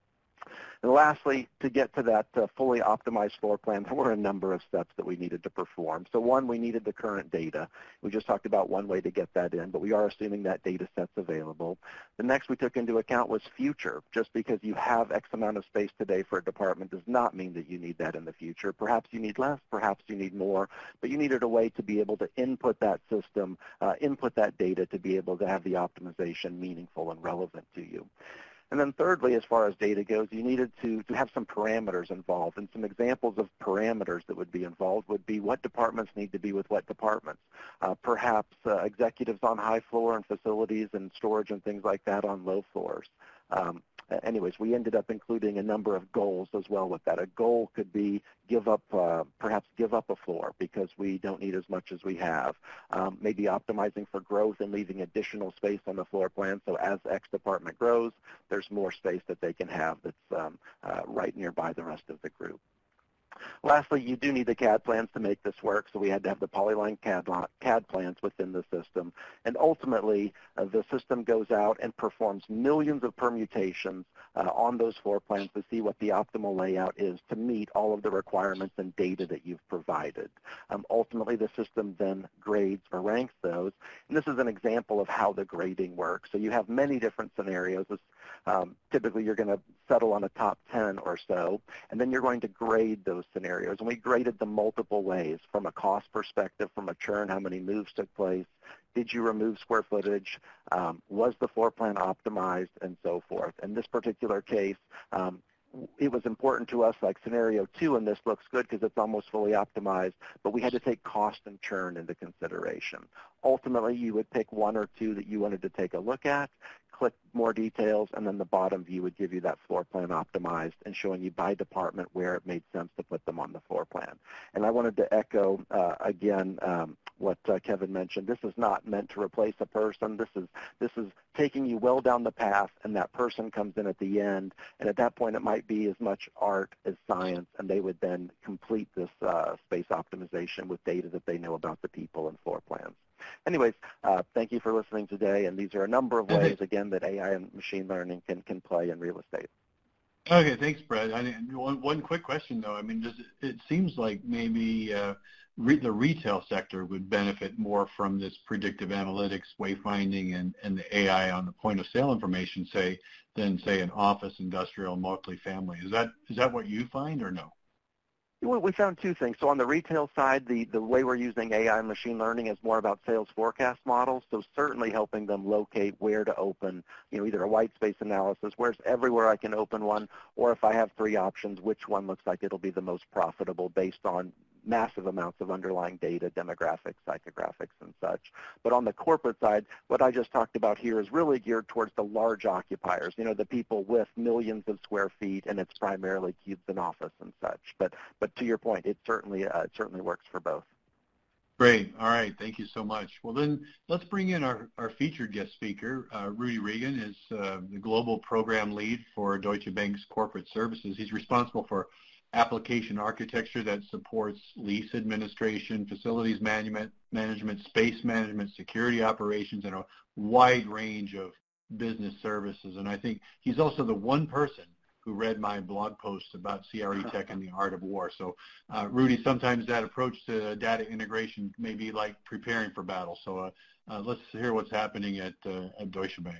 And lastly, to get to that uh, fully optimized floor plan, there were a number of steps that we needed to perform. So one, we needed the current data. We just talked about one way to get that in, but we are assuming that data set's available. The next we took into account was future. Just because you have X amount of space today for a department does not mean that you need that in the future. Perhaps you need less, perhaps you need more, but you needed a way to be able to input that system, uh, input that data to be able to have the optimization meaningful and relevant to you. And then thirdly, as far as data goes, you needed to, to have some parameters involved. And some examples of parameters that would be involved would be what departments need to be with what departments. Uh, perhaps uh, executives on high floor and facilities and storage and things like that on low floors. Um, anyways, we ended up including a number of goals as well with that. A goal could be give up, uh, perhaps give up a floor because we don't need as much as we have. Um, maybe optimizing for growth and leaving additional space on the floor plan. So as X department grows, there's more space that they can have that's um, uh, right nearby the rest of the group. Lastly, you do need the C A D plans to make this work, so we had to have the polyline C A D, C A D plans within the system. And ultimately, uh, the system goes out and performs millions of permutations uh, on those floor plans to see what the optimal layout is to meet all of the requirements and data that you've provided. Um, ultimately, the system then grades or ranks those. And this is an example of how the grading works. So you have many different scenarios. This, um, typically, you're going to settle on a top ten or so, and then you're going to grade those scenarios. And we graded them multiple ways, from a cost perspective, from a churn, how many moves took place, did you remove square footage, um, was the floor plan optimized, and so forth. In this particular case, um, it was important to us, like scenario two, and this looks good because it's almost fully optimized, but we had to take cost and churn into consideration. Ultimately, you would pick one or two that you wanted to take a look at, click more details, and then the bottom view would give you that floor plan optimized and showing you by department where it made sense to put them on the floor plan. And I wanted to echo, uh, again, um, what uh, Kevin mentioned. This is not meant to replace a person. This is, this is taking you well down the path, and that person comes in at the end, and at that point it might be as much art as science, and they would then complete this uh, space optimization with data that they know about the people and floor plans. Anyways, uh, thank you for listening today, and these are a number of ways, again, that A I and machine learning can, can play in real estate. Okay, thanks, Brett. I mean, one, one quick question, though. I mean, does it, it seems like maybe uh, re the retail sector would benefit more from this predictive analytics, wayfinding, and, and the A I on the point of sale information, say, than, say, an office, industrial, multifamily. Is that, is that what you find, or no? We found two things. So on the retail side, the, the way we're using A I and machine learning is more about sales forecast models, so certainly helping them locate where to open, you know, either a white space analysis, where's everywhere I can open one, or if I have three options, which one looks like it'll be the most profitable based on massive amounts of underlying data, demographics, psychographics, and such. But on the corporate side, what I just talked about here is really geared towards the large occupiers, you know, the people with millions of square feet, and it's primarily cubes and office and such. But but to your point, it certainly uh, it certainly works for both. Great. All right. Thank you so much. Well, then let's bring in our, our featured guest speaker. Uh, Rudy Regan is uh, the global program lead for Deutsche Bank's corporate services. He's responsible for application architecture that supports lease administration, facilities management, management, space management, security operations, and a wide range of business services. And I think he's also the one person who read my blog post about C R E Tech and the Art of War. So, uh, Rudy, sometimes that approach to data integration may be like preparing for battle. So uh, uh, let's hear what's happening at, uh, at Deutsche Bank.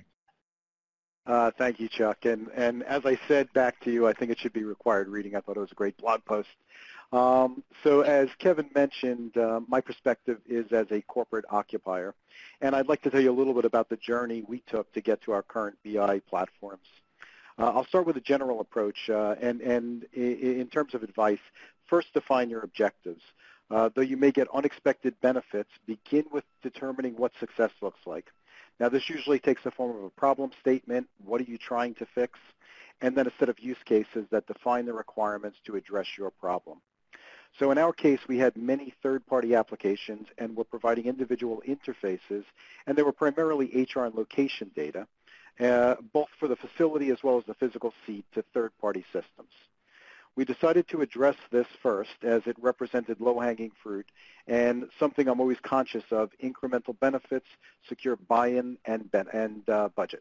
Uh, thank you, Chuck. And, and as I said back to you, I think it should be required reading. I thought it was a great blog post. Um, so as Kevin mentioned, uh, my perspective is as a corporate occupier. And I'd like to tell you a little bit about the journey we took to get to our current B I platforms. Uh, I'll start with a general approach. Uh, and and in terms of advice, first define your objectives. Uh, though you may get unexpected benefits, begin with determining what success looks like. Now, this usually takes the form of a problem statement, what are you trying to fix, and then a set of use cases that define the requirements to address your problem. So in our case, we had many third-party applications, and we're providing individual interfaces, and they were primarily H R and location data, uh, both for the facility as well as the physical seat to third-party systems. We decided to address this first as it represented low-hanging fruit and something I'm always conscious of, incremental benefits, secure buy-in, and, and uh, budget.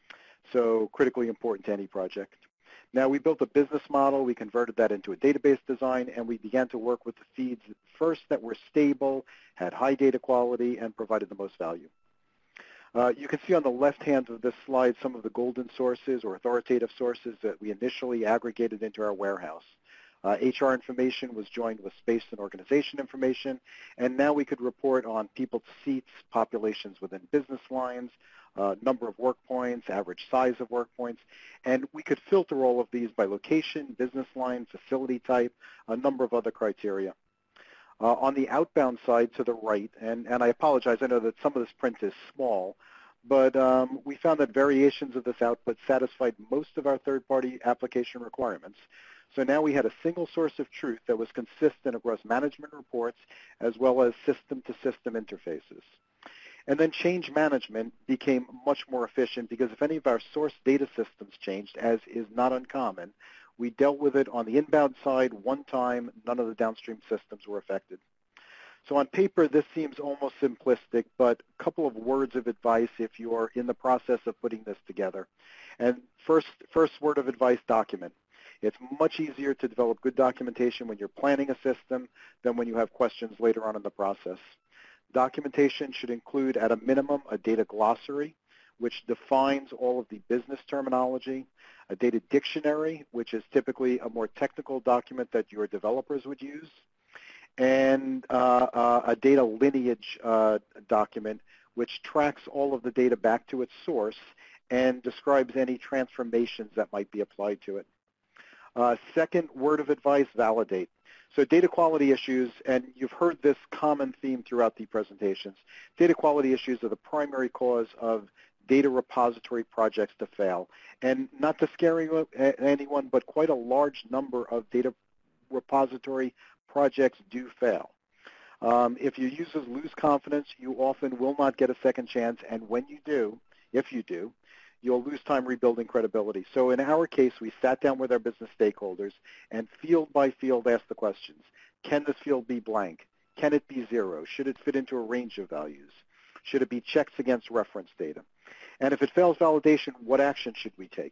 So critically important to any project. Now, we built a business model. We converted that into a database design, and we began to work with the feeds first that were stable, had high data quality, and provided the most value. Uh, you can see on the left hand of this slide some of the golden sources or authoritative sources that we initially aggregated into our warehouse. Uh, H R information was joined with space and organization information, and now we could report on people to seats, populations within business lines, uh, number of work points, average size of work points, and we could filter all of these by location, business line, facility type, a number of other criteria. Uh, on the outbound side to the right, and, and I apologize, I know that some of this print is small, but um, we found that variations of this output satisfied most of our third-party application requirements. So now we had a single source of truth that was consistent across management reports as well as system-to-system interfaces. And then change management became much more efficient because if any of our source data systems changed, as is not uncommon, we dealt with it on the inbound side one time. None of the downstream systems were affected. So on paper, this seems almost simplistic, but a couple of words of advice if you are in the process of putting this together. And first, first word of advice, document. It's much easier to develop good documentation when you're planning a system than when you have questions later on in the process. Documentation should include, at a minimum, a data glossary, which defines all of the business terminology, a data dictionary, which is typically a more technical document that your developers would use, and uh, uh, a data lineage uh, document, which tracks all of the data back to its source and describes any transformations that might be applied to it. Uh, second word of advice, validate. So data quality issues, and you've heard this common theme throughout the presentations, data quality issues are the primary cause of data repository projects to fail. And not to scare anyone, but quite a large number of data repository projects do fail. Um, if your users lose confidence, you often will not get a second chance, and when you do, if you do, you'll lose time rebuilding credibility. So in our case, we sat down with our business stakeholders and field by field asked the questions. Can this field be blank? Can it be zero? Should it fit into a range of values? Should it be checks against reference data? And if it fails validation, what action should we take?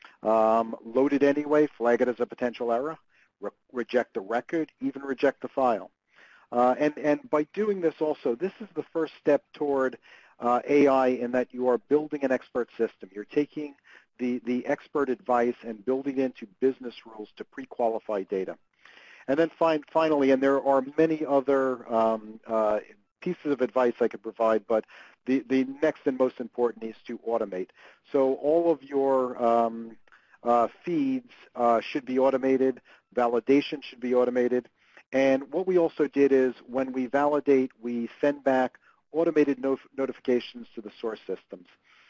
Um, load it anyway, flag it as a potential error, re reject the record, even reject the file. Uh, and, and by doing this also, this is the first step toward uh, A I in that you are building an expert system. You're taking the, the expert advice and building it into business rules to pre-qualify data. And then find, finally, and there are many other um, uh, pieces of advice I could provide, but the, the next and most important is to automate. So all of your um, uh, feeds uh, should be automated. Validation should be automated. And what we also did is when we validate, we send back automated no notifications to the source systems.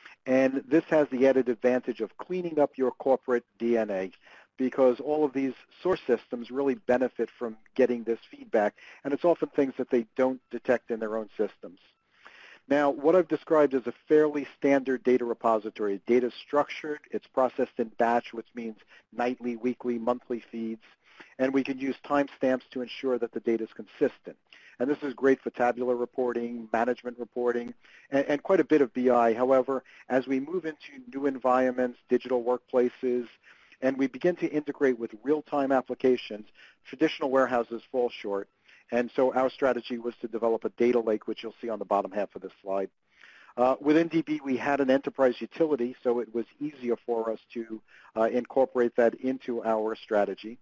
And this has the added advantage of cleaning up your corporate D N A because all of these source systems really benefit from getting this feedback, and it's often things that they don't detect in their own systems. Now, what I've described is a fairly standard data repository. Data is structured, it's processed in batch, which means nightly, weekly, monthly feeds, and we can use timestamps to ensure that the data is consistent. And this is great for tabular reporting, management reporting, and, and quite a bit of B I. However, as we move into new environments, digital workplaces, and we begin to integrate with real-time applications, traditional warehouses fall short. And so our strategy was to develop a data lake, which you'll see on the bottom half of this slide. Uh, within D B, we had an enterprise utility, so it was easier for us to uh, incorporate that into our strategy.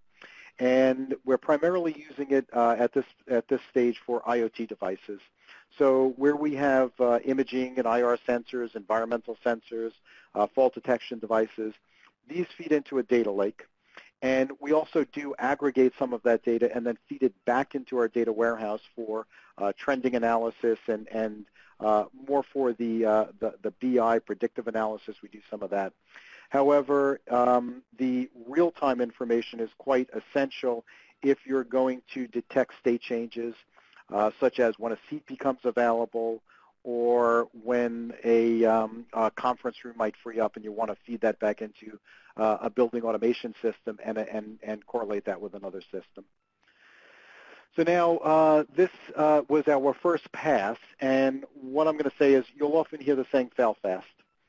And we're primarily using it uh, at this at this stage for IoT devices. So where we have uh, imaging and I R sensors, environmental sensors, uh, fault detection devices, these feed into a data lake. And we also do aggregate some of that data and then feed it back into our data warehouse for uh, trending analysis and, and uh, more for the, uh, the, the B I, predictive analysis. We do some of that. However, um, the real-time information is quite essential if you're going to detect state changes, uh, such as when a seat becomes available or when a, um, a conference room might free up and you want to feed that back into uh, a building automation system and, and, and correlate that with another system. So now uh, this uh, was our first pass, and what I'm going to say is you'll often hear the saying fail fast.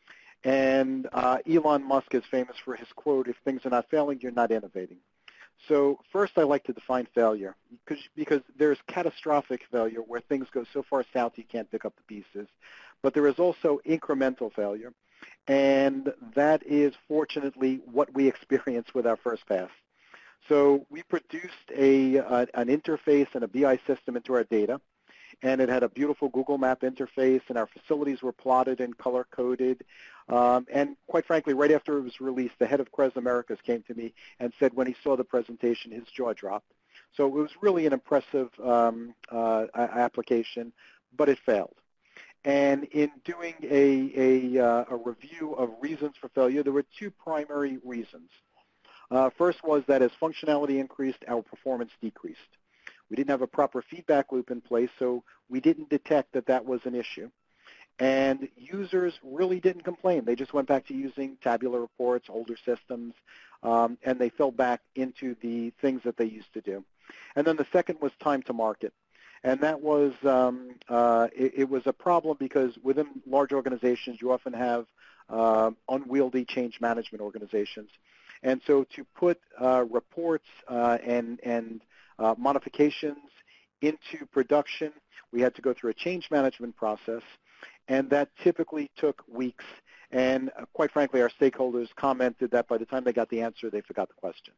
And uh, Elon Musk is famous for his quote, if things are not failing, you're not innovating. So first I like to define failure because, because there's catastrophic failure where things go so far south you can't pick up the pieces. But there is also incremental failure, and that is fortunately what we experienced with our first pass. So we produced a, a, an interface and a B I system into our data, and it had a beautiful Google Map interface, and our facilities were plotted and color-coded. Um, and quite frankly, right after it was released, the head of Cres Americas came to me and said when he saw the presentation, his jaw dropped. So it was really an impressive um, uh, application, but it failed. And in doing a, a, uh, a review of reasons for failure, there were two primary reasons. Uh, first was that as functionality increased, our performance decreased. We didn't have a proper feedback loop in place, so we didn't detect that that was an issue. And users really didn't complain. They just went back to using tabular reports, older systems, um, and they fell back into the things that they used to do. And then the second was time to market. And that was, um, uh, it, it was a problem because within large organizations, you often have uh, unwieldy change management organizations. And so to put uh, reports uh, and, and uh, modifications into production, we had to go through a change management process, and that typically took weeks. And uh, quite frankly, our stakeholders commented that by the time they got the answer, they forgot the question.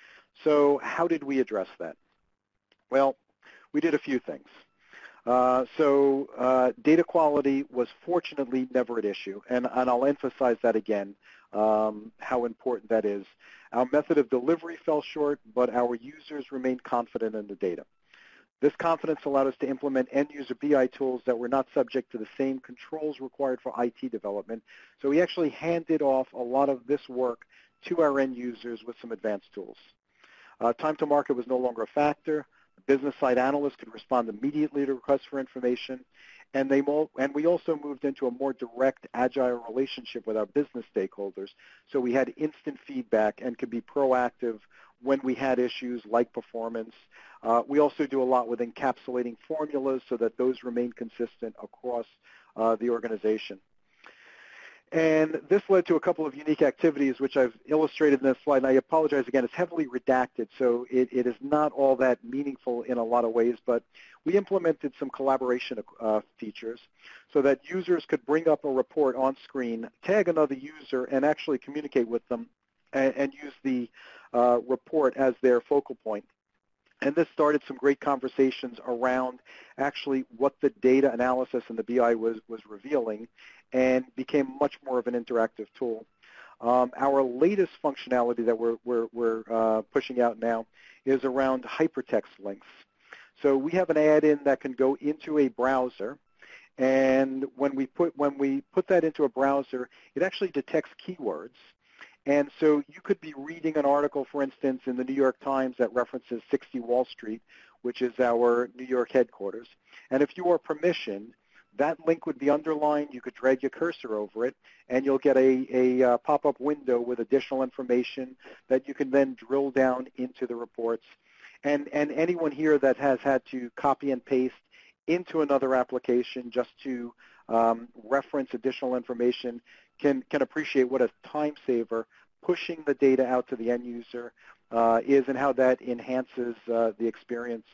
So how did we address that? Well, we did a few things. Uh, so uh, data quality was fortunately never an issue, and, and I'll emphasize that again, um, how important that is. Our method of delivery fell short, but our users remained confident in the data. This confidence allowed us to implement end-user B I tools that were not subject to the same controls required for I T development. So we actually handed off a lot of this work to our end users with some advanced tools. Uh, time to market was no longer a factor. The business side analysts could respond immediately to requests for information. And, they mo and we also moved into a more direct, agile relationship with our business stakeholders. So we had instant feedback and could be proactive when we had issues like performance. Uh, we also do a lot with encapsulating formulas so that those remain consistent across uh, the organization. And this led to a couple of unique activities, which I've illustrated in this slide. And I apologize again, it's heavily redacted, so it, it is not all that meaningful in a lot of ways. But we implemented some collaboration uh, features so that users could bring up a report on screen, tag another user, and actually communicate with them and, and use the uh, report as their focal point. And this started some great conversations around actually what the data analysis and the B I was, was revealing, and became much more of an interactive tool. Um, our latest functionality that we're, we're, we're uh, pushing out now is around hypertext links. So we have an add-in that can go into a browser, and when we put, when we put that into a browser, it actually detects keywords. And so you could be reading an article, for instance, in the New York Times that references sixty Wall Street, which is our New York headquarters. And if you are permissioned, that link would be underlined. You could drag your cursor over it, and you'll get a, a uh, pop-up window with additional information that you can then drill down into the reports. And, and anyone here that has had to copy and paste into another application just to um, reference additional information can, can appreciate what a time saver pushing the data out to the end user uh, is, and how that enhances uh, the experience.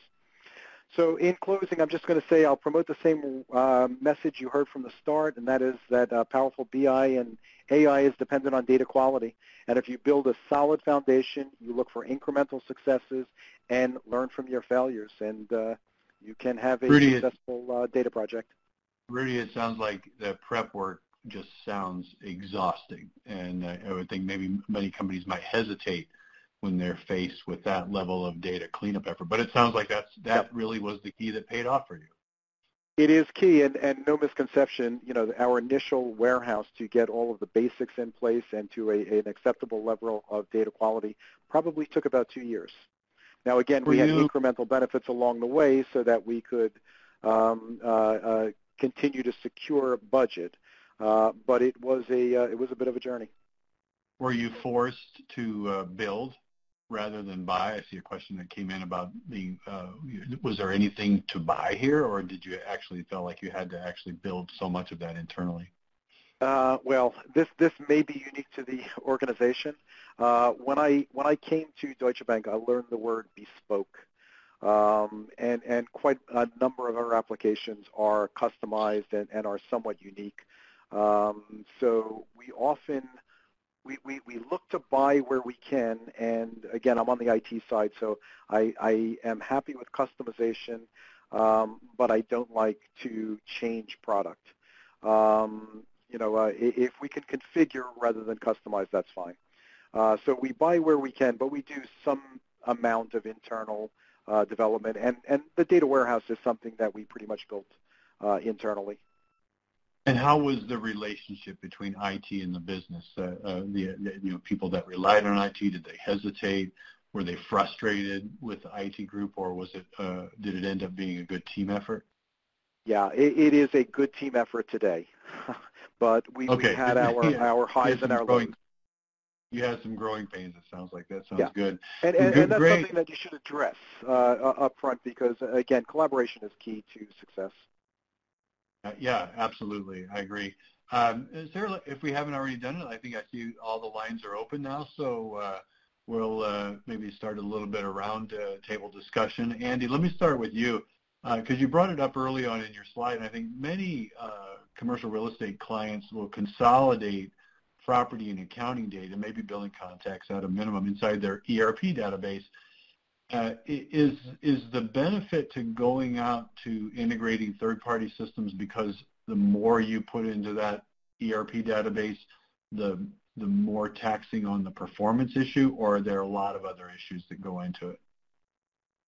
So in closing, I'm just going to say I'll promote the same uh, message you heard from the start, and that is that uh, powerful B I and A I is dependent on data quality. And if you build a solid foundation, you look for incremental successes and learn from your failures, and uh, you can have a Rudy, successful uh, data project. Rudy, it sounds like the prep work just sounds exhausting, and uh, I would think maybe many companies might hesitate when they're faced with that level of data cleanup effort. But it sounds like that's, that yep. really was the key that paid off for you. It is key, and, and no misconception, you know, our initial warehouse to get all of the basics in place and to a, an acceptable level of data quality probably took about two years. Now, again, for we had you, incremental benefits along the way so that we could um, uh, uh, continue to secure budget, uh, but it was, a, uh, it was a bit of a journey. Were you forced to uh, build rather than buy? I see a question that came in about the, uh, was there anything to buy here, or did you actually feel like you had to actually build so much of that internally? Uh, well, this this may be unique to the organization. Uh, when I when I came to Deutsche Bank, I learned the word bespoke, um, and and quite a number of our applications are customized and, and are somewhat unique. Um, so we often We, we, we look to buy where we can, and again, I'm on the I T side, so I, I am happy with customization, um, but I don't like to change product. Um, you know, uh, if we can configure rather than customize, that's fine. Uh, so we buy where we can, but we do some amount of internal uh, development, and, and the data warehouse is something that we pretty much built uh, internally. And how was the relationship between I T and the business? Uh, uh, the, the you know people that relied on I T, did they hesitate? Were they frustrated with the I T group, or was it uh, did it end up being a good team effort? Yeah, it, it is a good team effort today, but we, okay. we had our yeah. our highs and our growing, lows. You had some growing pains. It sounds like that sounds yeah. good. And, and, good, and that's great. something that you should address uh, up front because again, collaboration is key to success. Uh, yeah, absolutely. I agree. Um, Sarah, if we haven't already done it, I think I see all the lines are open now, so uh, we'll uh, maybe start a little bit of round uh, table discussion. Andy, let me start with you, because uh, you brought it up early on in your slide, and I think many uh, commercial real estate clients will consolidate property and accounting data, maybe billing contacts at a minimum, inside their E R P database. Uh, is is the benefit to going out to integrating third-party systems because the more you put into that E R P database, the the more taxing on the performance issue, or are there a lot of other issues that go into it?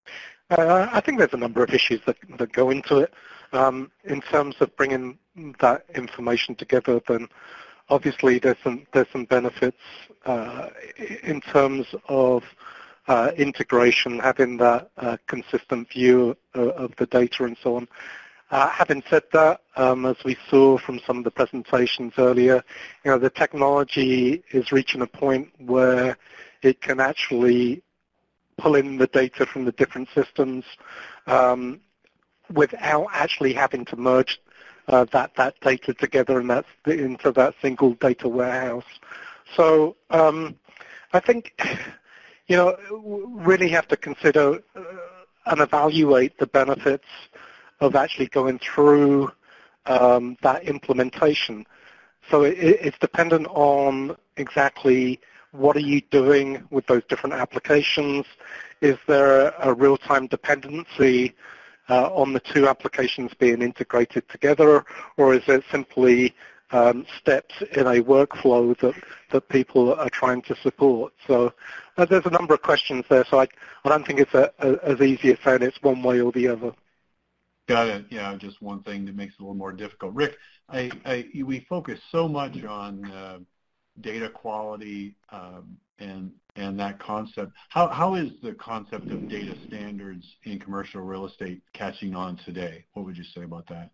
Uh, I think there's a number of issues that, that go into it. Um, in terms of bringing that information together, then obviously there's some, there's some benefits uh, in terms of uh, integration, having that uh, consistent view of, of the data and so on. Uh, having said that, um, as we saw from some of the presentations earlier, you know, the technology is reaching a point where it can actually pull in the data from the different systems um, without actually having to merge uh, that, that data together and that's into that single data warehouse. So um, I think, you know, really have to consider uh, and evaluate the benefits of actually going through um, that implementation. So it, it's dependent on exactly what are you doing with those different applications. Is there a, a real-time dependency uh, on the two applications being integrated together, or is it simply um, steps in a workflow that, that people are trying to support? So uh, there's a number of questions there, so I, I don't think it's a, a, as easy as saying it's one way or the other. Got it. Yeah, just one thing that makes it a little more difficult. Rick, I, I, we focus so much on uh, data quality um, and and that concept. How how is the concept of data standards in commercial real estate catching on today? What would you say about that?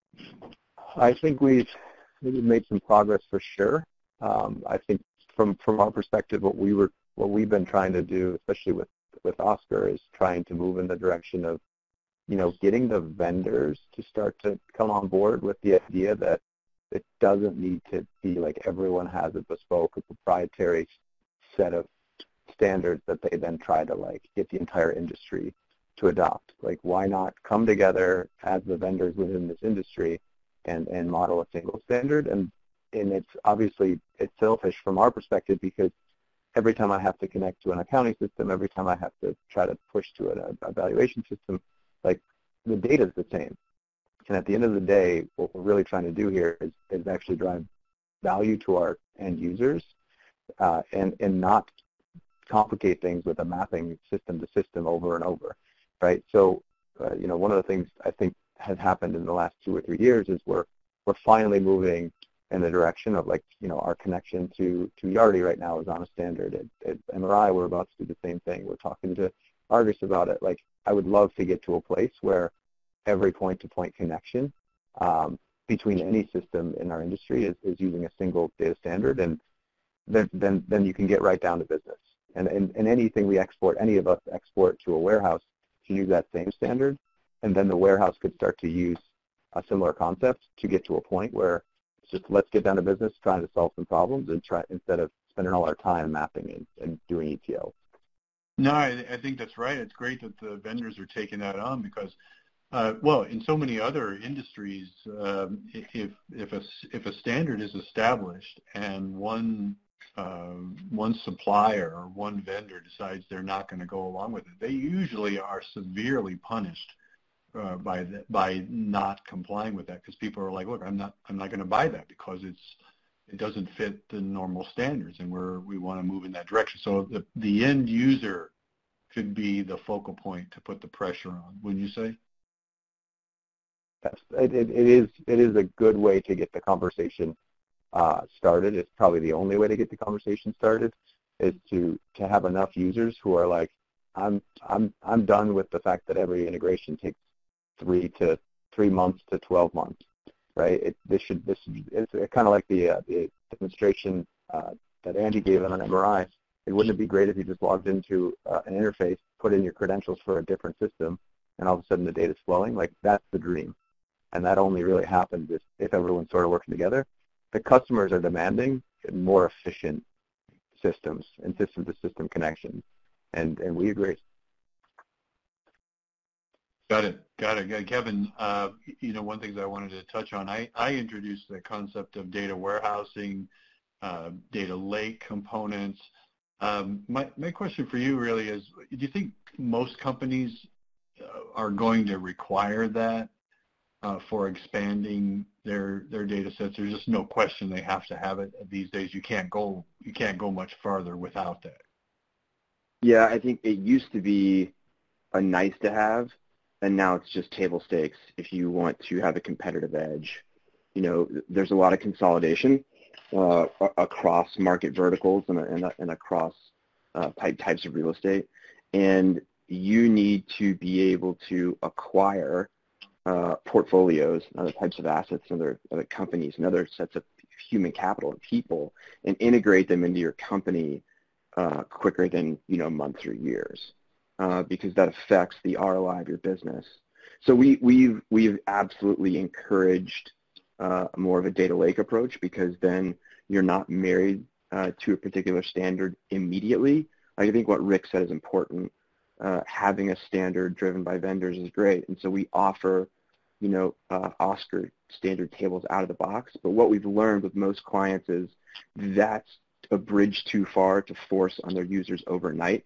I think we've, we've made some progress for sure. Um, I think from from our perspective, what we were what we've been trying to do, especially with with Oscar, is trying to move in the direction of, you know, getting the vendors to start to come on board with the idea that it doesn't need to be like everyone has a bespoke, a proprietary set of standards that they then try to like get the entire industry to adopt. Like, why not come together as the vendors within this industry and, and model a single standard? And and it's obviously, it's selfish from our perspective because every time I have to connect to an accounting system, every time I have to try to push to an evaluation system, like the data is the same. And at the end of the day, what we're really trying to do here is, is actually drive value to our end users uh, and, and not complicate things with a mapping system to system over and over, right? So, uh, you know, one of the things I think has happened in the last two or three years is we're, we're finally moving in the direction of, like, you know, our connection to, to Yardi right now is on a standard. At, at M R I, we're about to do the same thing. We're talking to Argus about it. Like, I would love to get to a place where every point-to-point connection um, between any system in our industry is, is using a single data standard, and then, then, then you can get right down to business. And, and, and anything we export, any of us export to a warehouse to use that same standard, and then the warehouse could start to use a similar concept to get to a point where it's just let's get down to business trying to solve some problems and try instead of spending all our time mapping and, and doing E T L. No, I, I think that's right. It's great that the vendors are taking that on because, uh, well, in so many other industries, um, if if a if a standard is established and one uh, one supplier or one vendor decides they're not going to go along with it, they usually are severely punished uh, by the, by not complying with that because people are like, look, I'm not I'm not going to buy that because it's it doesn't fit the normal standards, and we're we want to move in that direction. So the the end user could be the focal point to put the pressure on, wouldn't you say? That's, it, it, it is it is a good way to get the conversation uh, started. It's probably the only way to get the conversation started is to to have enough users who are like, I'm I'm I'm done with the fact that every integration takes three to three months to twelve months. Right? It, this should this it's kind of like the uh, the demonstration uh, that Andy gave on M R I. It wouldn't it be great if you just logged into uh, an interface, put in your credentials for a different system, and all of a sudden the data's flowing? Like, that's the dream, and that only really happens if, if everyone's sort of working together. The customers are demanding more efficient systems and system-to-system connections, and and we agree. Got it. Got it. Kevin, uh, you know, one thing that I wanted to touch on, I, I introduced the concept of data warehousing, uh, data lake components. Um, my, my question for you really is, do you think most companies uh, are going to require that uh, for expanding their their data sets? There's just no question they have to have it these days. You can't go you can't go much farther without that. Yeah, I think it used to be a nice to have, and now it's just table stakes if you want to have a competitive edge. You know, there's a lot of consolidation uh, across market verticals and, and, and across uh, type, types of real estate, and you need to be able to acquire uh, portfolios, other types of assets, and other, other companies, and other sets of human capital and people, and integrate them into your company uh, quicker than, you know, months or years, uh, because that affects the R O I of your business. So we, we've, we've absolutely encouraged uh, more of a data lake approach, because then you're not married uh, to a particular standard immediately. I think what Rick said is important. Uh, having a standard driven by vendors is great, and so we offer, you know, uh, OSCAR standard tables out of the box. But what we've learned with most clients is that's a bridge too far to force on their users overnight.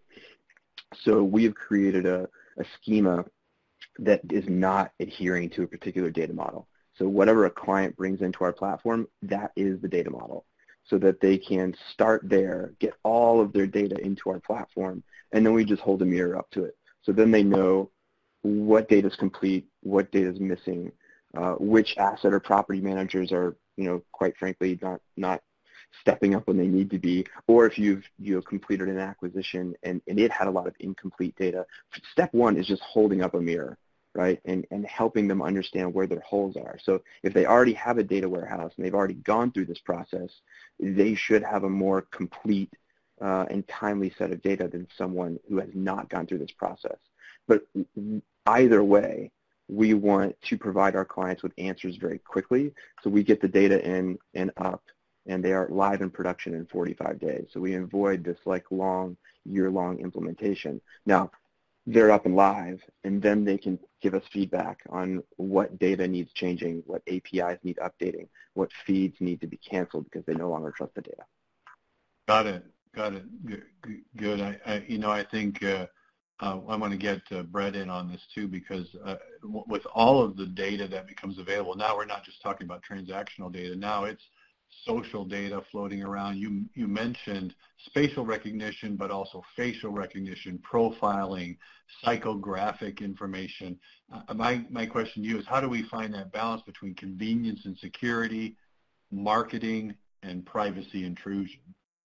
So we've created a, a schema that is not adhering to a particular data model. So whatever a client brings into our platform, that is the data model, so that they can start there, get all of their data into our platform, and then we just hold a mirror up to it. So then they know what data is complete, what data is missing, uh, which asset or property managers are, you know, quite frankly, not not stepping up when they need to be, or if you've you know completed an acquisition and, and it had a lot of incomplete data. Step one is just holding up a mirror, right, and, and helping them understand where their holes are. So if they already have a data warehouse and they've already gone through this process, they should have a more complete uh, and timely set of data than someone who has not gone through this process. But either way, we want to provide our clients with answers very quickly, so we get the data in and up, and they are live in production in forty-five days. So we avoid this like long, year-long implementation. Now, they're up and live, and then they can give us feedback on what data needs changing, what A P Is need updating, what feeds need to be canceled because they no longer trust the data. Got it. Got it. Good. Good. I, I you know, I think uh, uh, I want to get uh, Brett in on this too, because uh, w with all of the data that becomes available, now we're not just talking about transactional data. Now it's social data floating around. You, you mentioned spatial recognition, but also facial recognition, profiling, psychographic information. Uh, my, my question to you is, how do we find that balance between convenience and security, marketing, and privacy intrusion?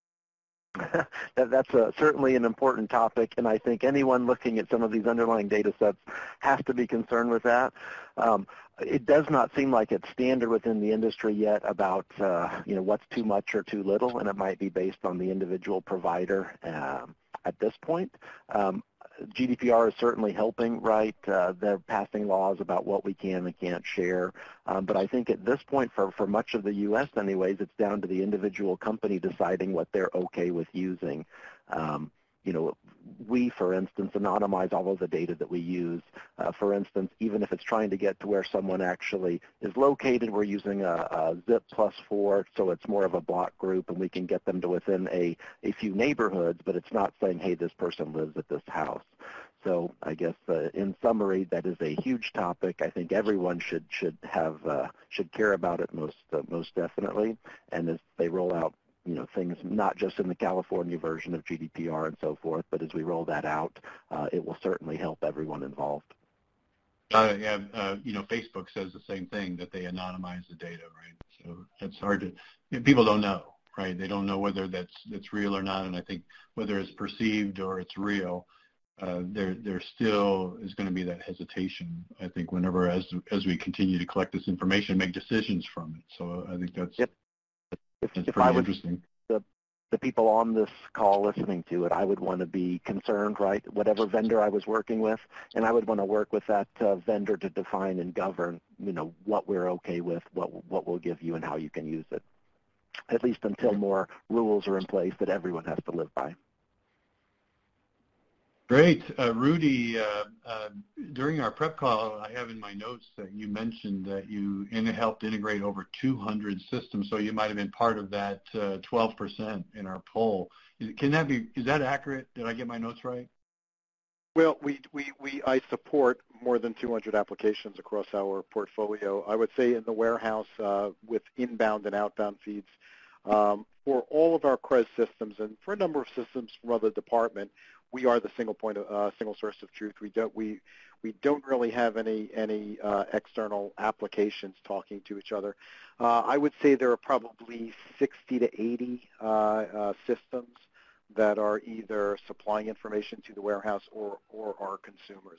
that, that's a, certainly an important topic, and I think anyone looking at some of these underlying data sets has to be concerned with that. Um, it does not seem like it's standard within the industry yet about uh, you know, what's too much or too little, and it might be based on the individual provider um, at this point. Um, G D P R is certainly helping, right? Uh, they're passing laws about what we can and can't share. Um, but I think at this point, for, for much of the U S anyways, it's down to the individual company deciding what they're okay with using. Um, you know, we, for instance, anonymize all of the data that we use. Uh, for instance, even if it's trying to get to where someone actually is located, we're using a, a zip plus four, so it's more of a block group, and we can get them to within a, a few neighborhoods, but it's not saying, hey, this person lives at this house. So I guess uh, in summary, that is a huge topic. I think everyone should should have uh, should care about it most uh, most definitely. And as they roll out, you know, things not just in the California version of G D P R and so forth, but as we roll that out, uh, it will certainly help everyone involved. Uh, yeah, uh, you know, Facebook says the same thing, that they anonymize the data, right? So it's hard to, you know, people don't know, right? They don't know whether that's that's real or not, and I think whether it's perceived or it's real, uh, there there still is going to be that hesitation, I think, whenever as as we continue to collect this information, make decisions from it. So I think that's, yep. that's if, pretty if I would, interesting. The, the people on this call listening to it, I would want to be concerned, right, whatever vendor I was working with, and I would want to work with that uh, vendor to define and govern, you know, what we're okay with, what what we'll give you, and how you can use it, at least until more rules are in place that everyone has to live by. Great. Uh, Rudy, uh, uh, during our prep call, I have in my notes that you mentioned that you in helped integrate over two hundred systems, so you might have been part of that uh, twelve percent in our poll. Is, can that be, is that accurate? Did I get my notes right? Well, we, we, we, I support more than two hundred applications across our portfolio. I would say in the warehouse uh, with inbound and outbound feeds. Um, for all of our C R E S systems and for a number of systems from other departments, we are the single point of uh, single source of truth. We don't we we don't really have any any uh, external applications talking to each other. Uh, I would say there are probably sixty to eighty uh, uh, systems that are either supplying information to the warehouse or or are consumers.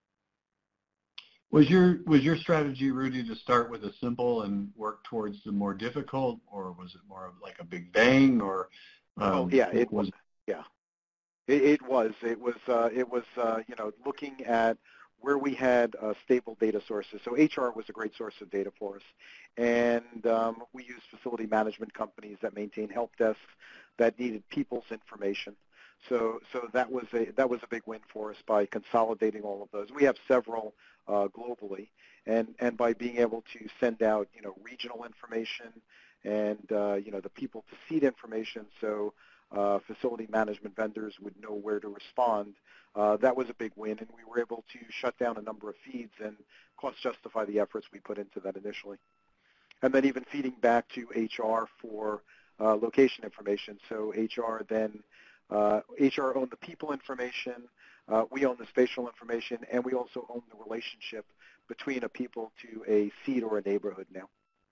Was your was your strategy, Rudy, to start with a simple and work towards the more difficult, or was it more of like a big bang, or? Um, oh yeah, it was. was. Yeah, it, it was. It was. Uh, it was. Uh, you know, looking at where we had uh, stable data sources. So H R was a great source of data for us, and um, we used facility management companies that maintain help desks that needed people's information. So, so that was a that was a big win for us by consolidating all of those. We have several uh, globally, and and by being able to send out you know regional information and uh, you know the people to seed information, so uh, facility management vendors would know where to respond. Uh, that was a big win, and we were able to shut down a number of feeds and cost justify the efforts we put into that initially. And then even feeding back to H R for uh, location information. So H R then. Uh, H R owned the people information, uh, we own the spatial information, and we also own the relationship between a people to a seed or a neighborhood now.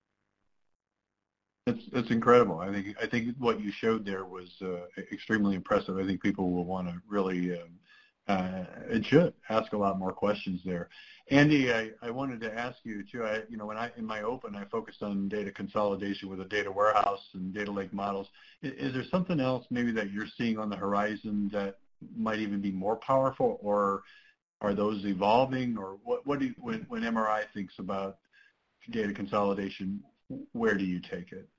That's, that's incredible. I think I think what you showed there was uh, extremely impressive. I think people will want to really, um, uh, it should ask a lot more questions there. Andy, I, I wanted to ask you too. I, you know, when I in my open, I focused on data consolidation with a data warehouse and data lake models. Is, is there something else maybe that you're seeing on the horizon that might even be more powerful, or are those evolving? Or what? What do you, when when M R I thinks about data consolidation, where do you take it?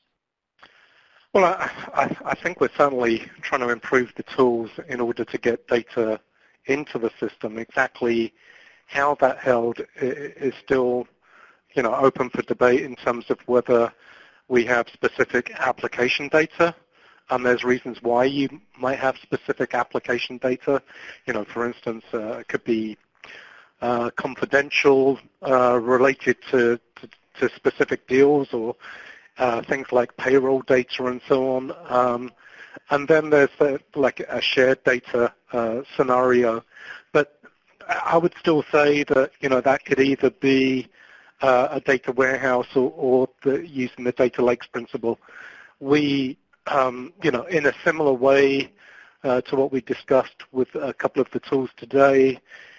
Well, I, I, I think we're certainly trying to improve the tools in order to get data into the system. Exactly how that held is still, you know, open for debate in terms of whether we have specific application data. And there's reasons why you might have specific application data. You know, for instance, uh, it could be uh, confidential, uh, related to, to, to specific deals, or uh, things like payroll data and so on. Um, and then there's a, like a shared data uh, scenario. But I would still say that, you know, that could either be uh, a data warehouse or, or the, using the data lakes principle. We, um, you know, in a similar way uh, to what we discussed with a couple of the tools today,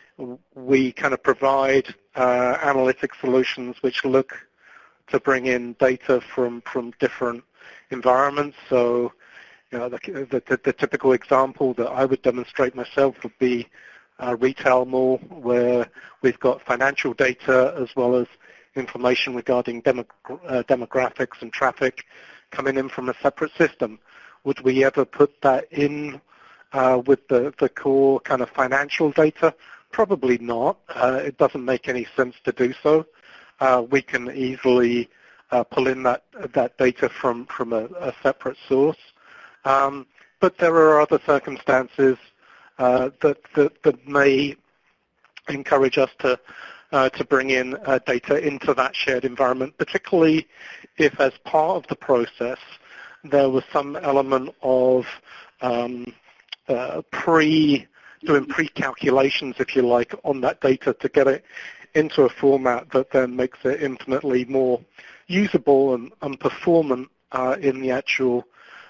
we kind of provide uh, analytic solutions which look to bring in data from, from different environments. So, you know, the, the, the typical example that I would demonstrate myself would be a retail mall where we've got financial data as well as information regarding demo, uh, demographics and traffic coming in from a separate system. Would we ever put that in uh, with the, the core kind of financial data? Probably not. Uh, it doesn't make any sense to do so. Uh, we can easily uh, pull in that, that data from, from a, a separate source. Um, but there are other circumstances uh, that, that, that may encourage us to Uh, to bring in uh, data into that shared environment, particularly if as part of the process there was some element of um, uh, pre, doing pre-calculations, if you like, on that data to get it into a format that then makes it infinitely more usable and, and performant uh, in the actual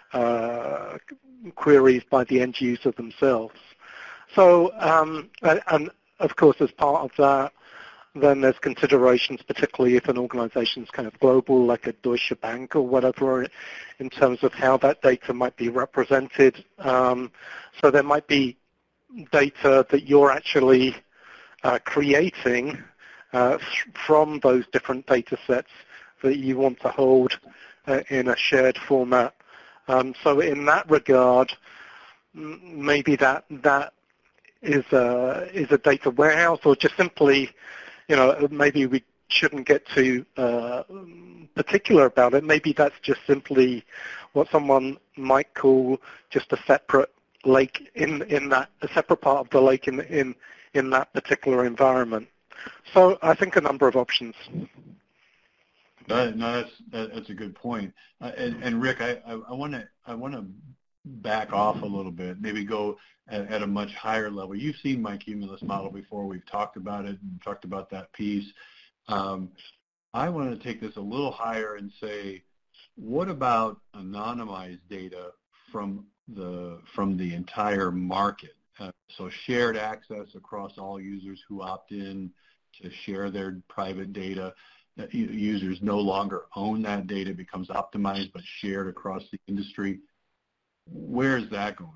uh, queries by the end user themselves. So, um, and, and of course, as part of that, then there's considerations, particularly if an organization is kind of global, like a Deutsche Bank or whatever, in terms of how that data might be represented. Um, so there might be data that you're actually uh, creating uh, from those different data sets that you want to hold uh, in a shared format. Um, so in that regard, maybe that that is a, is a data warehouse, or just simply, you know, maybe we shouldn't get too uh, particular about it. Maybe that's just simply what someone might call just a separate lake in in that a separate part of the lake in in in that particular environment. So I think a number of options. That, no, that's that, that's a good point. Uh, and, and Rick, I I want to I want to back off a little bit, maybe go at, at a much higher level. You've seen my Cumulus model before. We've talked about it and talked about that piece. Um, I want to take this a little higher and say, what about anonymized data from the from the entire market? Uh, so shared access across all users who opt in to share their private data. Uh, users no longer own that data, it becomes optimized but shared across the industry. Where is that going?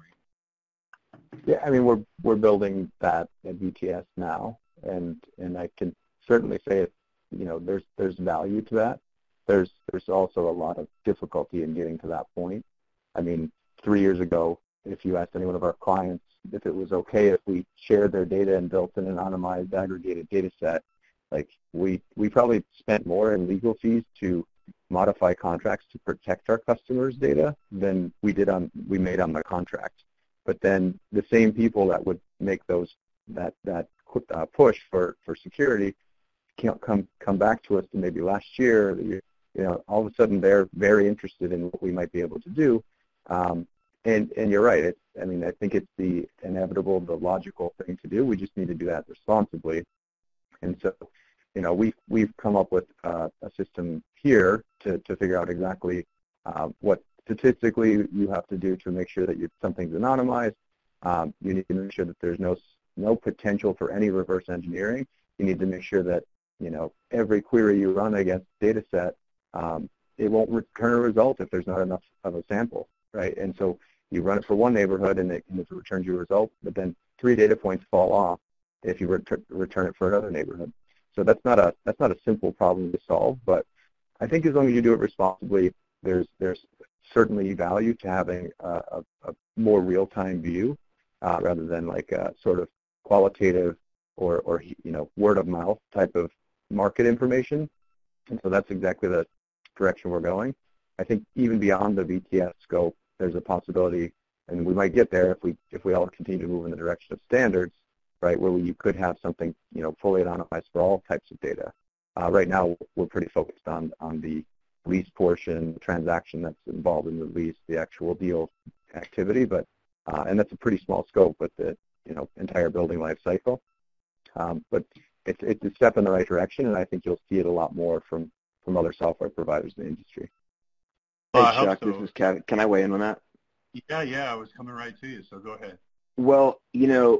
Yeah, I mean, we're we're building that at V T S now, and and I can certainly say it. You know, there's there's value to that. There's there's also a lot of difficulty in getting to that point. I mean, three years ago, if you asked any one of our clients if it was okay if we shared their data and built an anonymized aggregated data set, like we we probably spent more in legal fees to modify contracts to protect our customers' data than we did on we made on the contract. But then the same people that would make those that that uh, push for, for security can't come come back to us maybe last year. You know, all of a sudden they're very interested in what we might be able to do. Um, and and you're right. It's, I mean, I think it's the inevitable, the logical thing to do. We just need to do that responsibly. And so, you know, we we've come up with uh, a system here to, to figure out exactly uh, what statistically you have to do to make sure that you, something's anonymized. Um, you need to make sure that there's no no potential for any reverse engineering. You need to make sure that, you know, every query you run against data set, um, it won't return a result if there's not enough of a sample, right? And so you run it for one neighborhood and it, and it returns you a result, but then three data points fall off if you ret return it for another neighborhood. So that's not a that's not a simple problem to solve, but I think as long as you do it responsibly, there's there's certainly value to having a, a, a more real-time view uh, rather than like a sort of qualitative or, or you know, word-of-mouth type of market information. And so that's exactly the direction we're going. I think even beyond the V T S scope, there's a possibility, and we might get there if we if we all continue to move in the direction of standards, right, where you could have something, you know, fully anonymized for all types of data. Uh, right now, we're pretty focused on on the lease portion, the transaction that's involved in the lease, the actual deal activity, but uh, and that's a pretty small scope with the, you know, entire building life cycle. Um, but it's it's a step in the right direction, and I think you'll see it a lot more from from other software providers in the industry. Hey, Well, Chuck, so. this is Kevin. Can I weigh in on that? Yeah, yeah, I was coming right to you, so go ahead. Well, you know,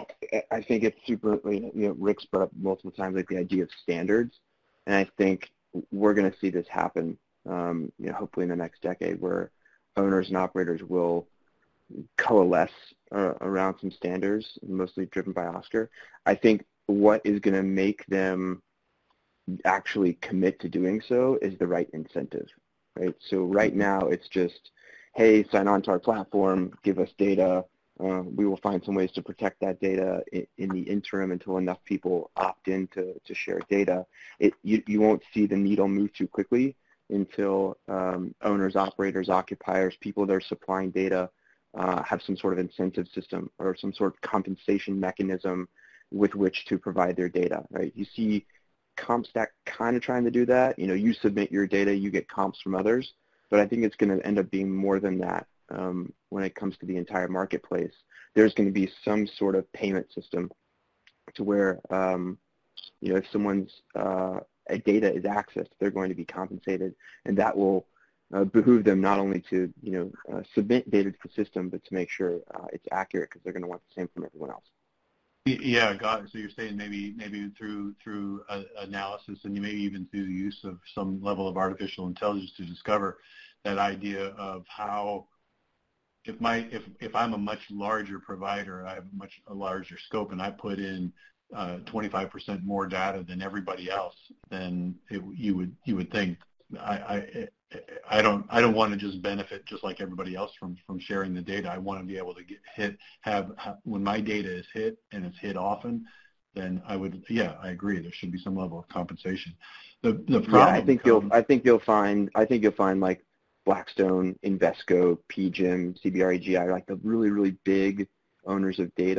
I think it's super, you know, Rick's brought up multiple times, like the idea of standards, and I think we're going to see this happen, um, you know, hopefully in the next decade, where owners and operators will coalesce uh, around some standards, mostly driven by Oscar. I think what is going to make them actually commit to doing so is the right incentive, right? So right now it's just, hey, sign on to our platform, give us data. Uh, we will find some ways to protect that data in, in the interim until enough people opt in to, to share data. It, you, you won't see the needle move too quickly until um, owners, operators, occupiers, people that are supplying data uh, have some sort of incentive system or some sort of compensation mechanism with which to provide their data, right? You see CompStat kind of trying to do that. You know, you submit your data, you get comps from others, but I think it's going to end up being more than that. Um, when it comes to the entire marketplace, there's going to be some sort of payment system to where, um, you know, if someone's uh, data is accessed, they're going to be compensated, and that will uh, behoove them not only to, you know, uh, submit data to the system, but to make sure uh, it's accurate because they're going to want the same from everyone else. Yeah, got it. So you're saying maybe maybe through through uh, analysis and maybe even through the use of some level of artificial intelligence to discover that idea of how If my if if I'm a much larger provider, I have a much a larger scope, and I put in uh, twenty-five percent more data than everybody else, then it, you would you would think I, I I don't I don't want to just benefit just like everybody else from from sharing the data. I want to be able to get hit have, have when my data is hit and it's hit often, then I would yeah I agree there should be some level of compensation. The the problem yeah I think comes, you'll I think you'll find I think you'll find like Blackstone, Invesco, P G I M, C B R E G I, like the really, really big owners of data,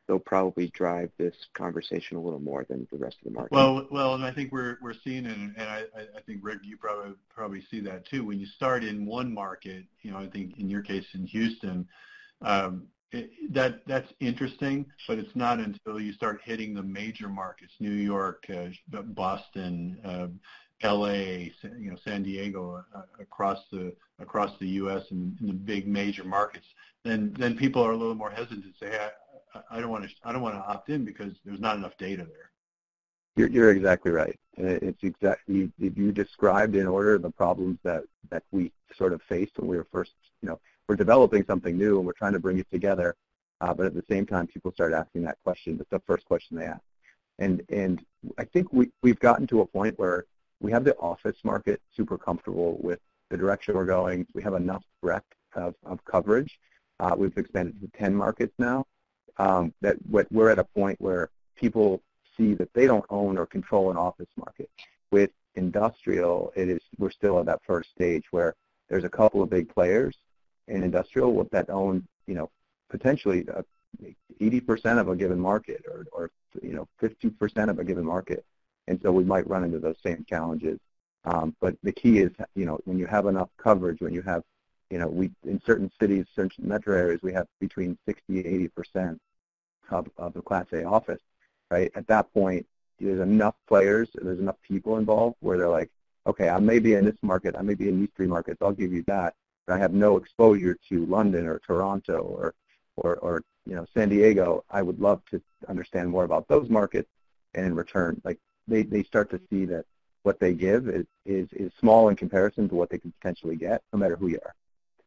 they'll probably drive this conversation a little more than the rest of the market. Well, well, and I think we're we're seeing it, and I, I think Rick, you probably probably see that too. When you start in one market, you know, I think in your case in Houston, um, it, that that's interesting, but it's not until you start hitting the major markets, New York, uh, Boston, uh, L A, you know, San Diego, uh, across the across the U S and in the big major markets, then then people are a little more hesitant to say, hey, I, I don't want to I don't want to opt in because there's not enough data there. You're, you're exactly right. It's exactly you, you described in order the problems that that we sort of faced when we were first, you know, we're developing something new and we're trying to bring it together, uh, but at the same time, people start asking that question. That's the first question they ask, and and I think we we've gotten to a point where we have the office market super comfortable with the direction we're going. We have enough breadth of, of coverage. Uh, we've expanded to ten markets now. Um, that we're at a point where people see that they don't own or control an office market. With industrial, it is we're still at that first stage where there's a couple of big players in industrial that own, you know, potentially uh, eighty percent of a given market, or, or you know, fifty percent of a given market. And so we might run into those same challenges. Um, but the key is, you know, when you have enough coverage, when you have, you know, we in certain cities, certain metro areas, we have between sixty and eighty percent of, of the Class A office, right? At that point, there's enough players, there's enough people involved where they're like, okay, I may be in this market, I may be in these three markets, I'll give you that, but I have no exposure to London or Toronto or, or, or you know, San Diego. I would love to understand more about those markets, and in return, like, They, they start to see that what they give is, is, is small in comparison to what they can potentially get, no matter who you are.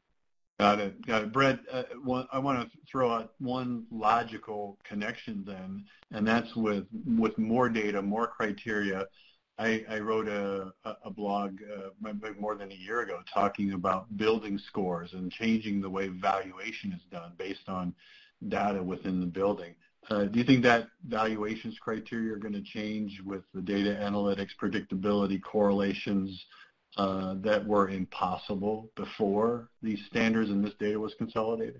Got it. Got it. Brett, uh, one, I want to throw out one logical connection then, and that's with, with more data, more criteria. I, I wrote a, a blog uh, more than a year ago talking about building scores and changing the way valuation is done based on data within the building. Uh, do you think that valuations criteria are going to change with the data analytics, predictability, correlations uh, that were impossible before these standards and this data was consolidated?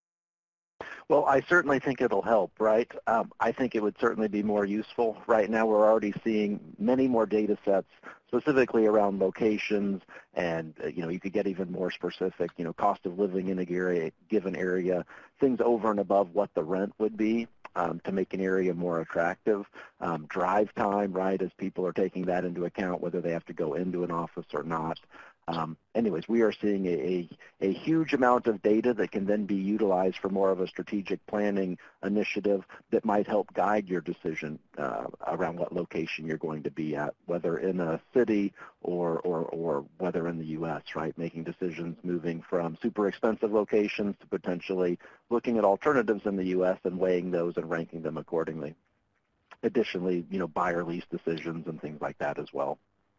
Well, I certainly think it'll help, right? Um, I think it would certainly be more useful. Right now we're already seeing many more data sets specifically around locations, and uh, you know, you could get even more specific, you know, cost of living in a area, given area, things over and above what the rent would be. Um, to make an area more attractive, um, drive time, right, as people are taking that into account, whether they have to go into an office or not. Um, anyways, we are seeing a, a, a huge amount of data that can then be utilized for more of a strategic planning initiative that might help guide your decision uh, around what location you're going to be at, whether in a city or, or, or whether in the U S, right, making decisions moving from super expensive locations to potentially looking at alternatives in the U S and weighing those and ranking them accordingly. Additionally, you know, buyer lease decisions and things like that as well.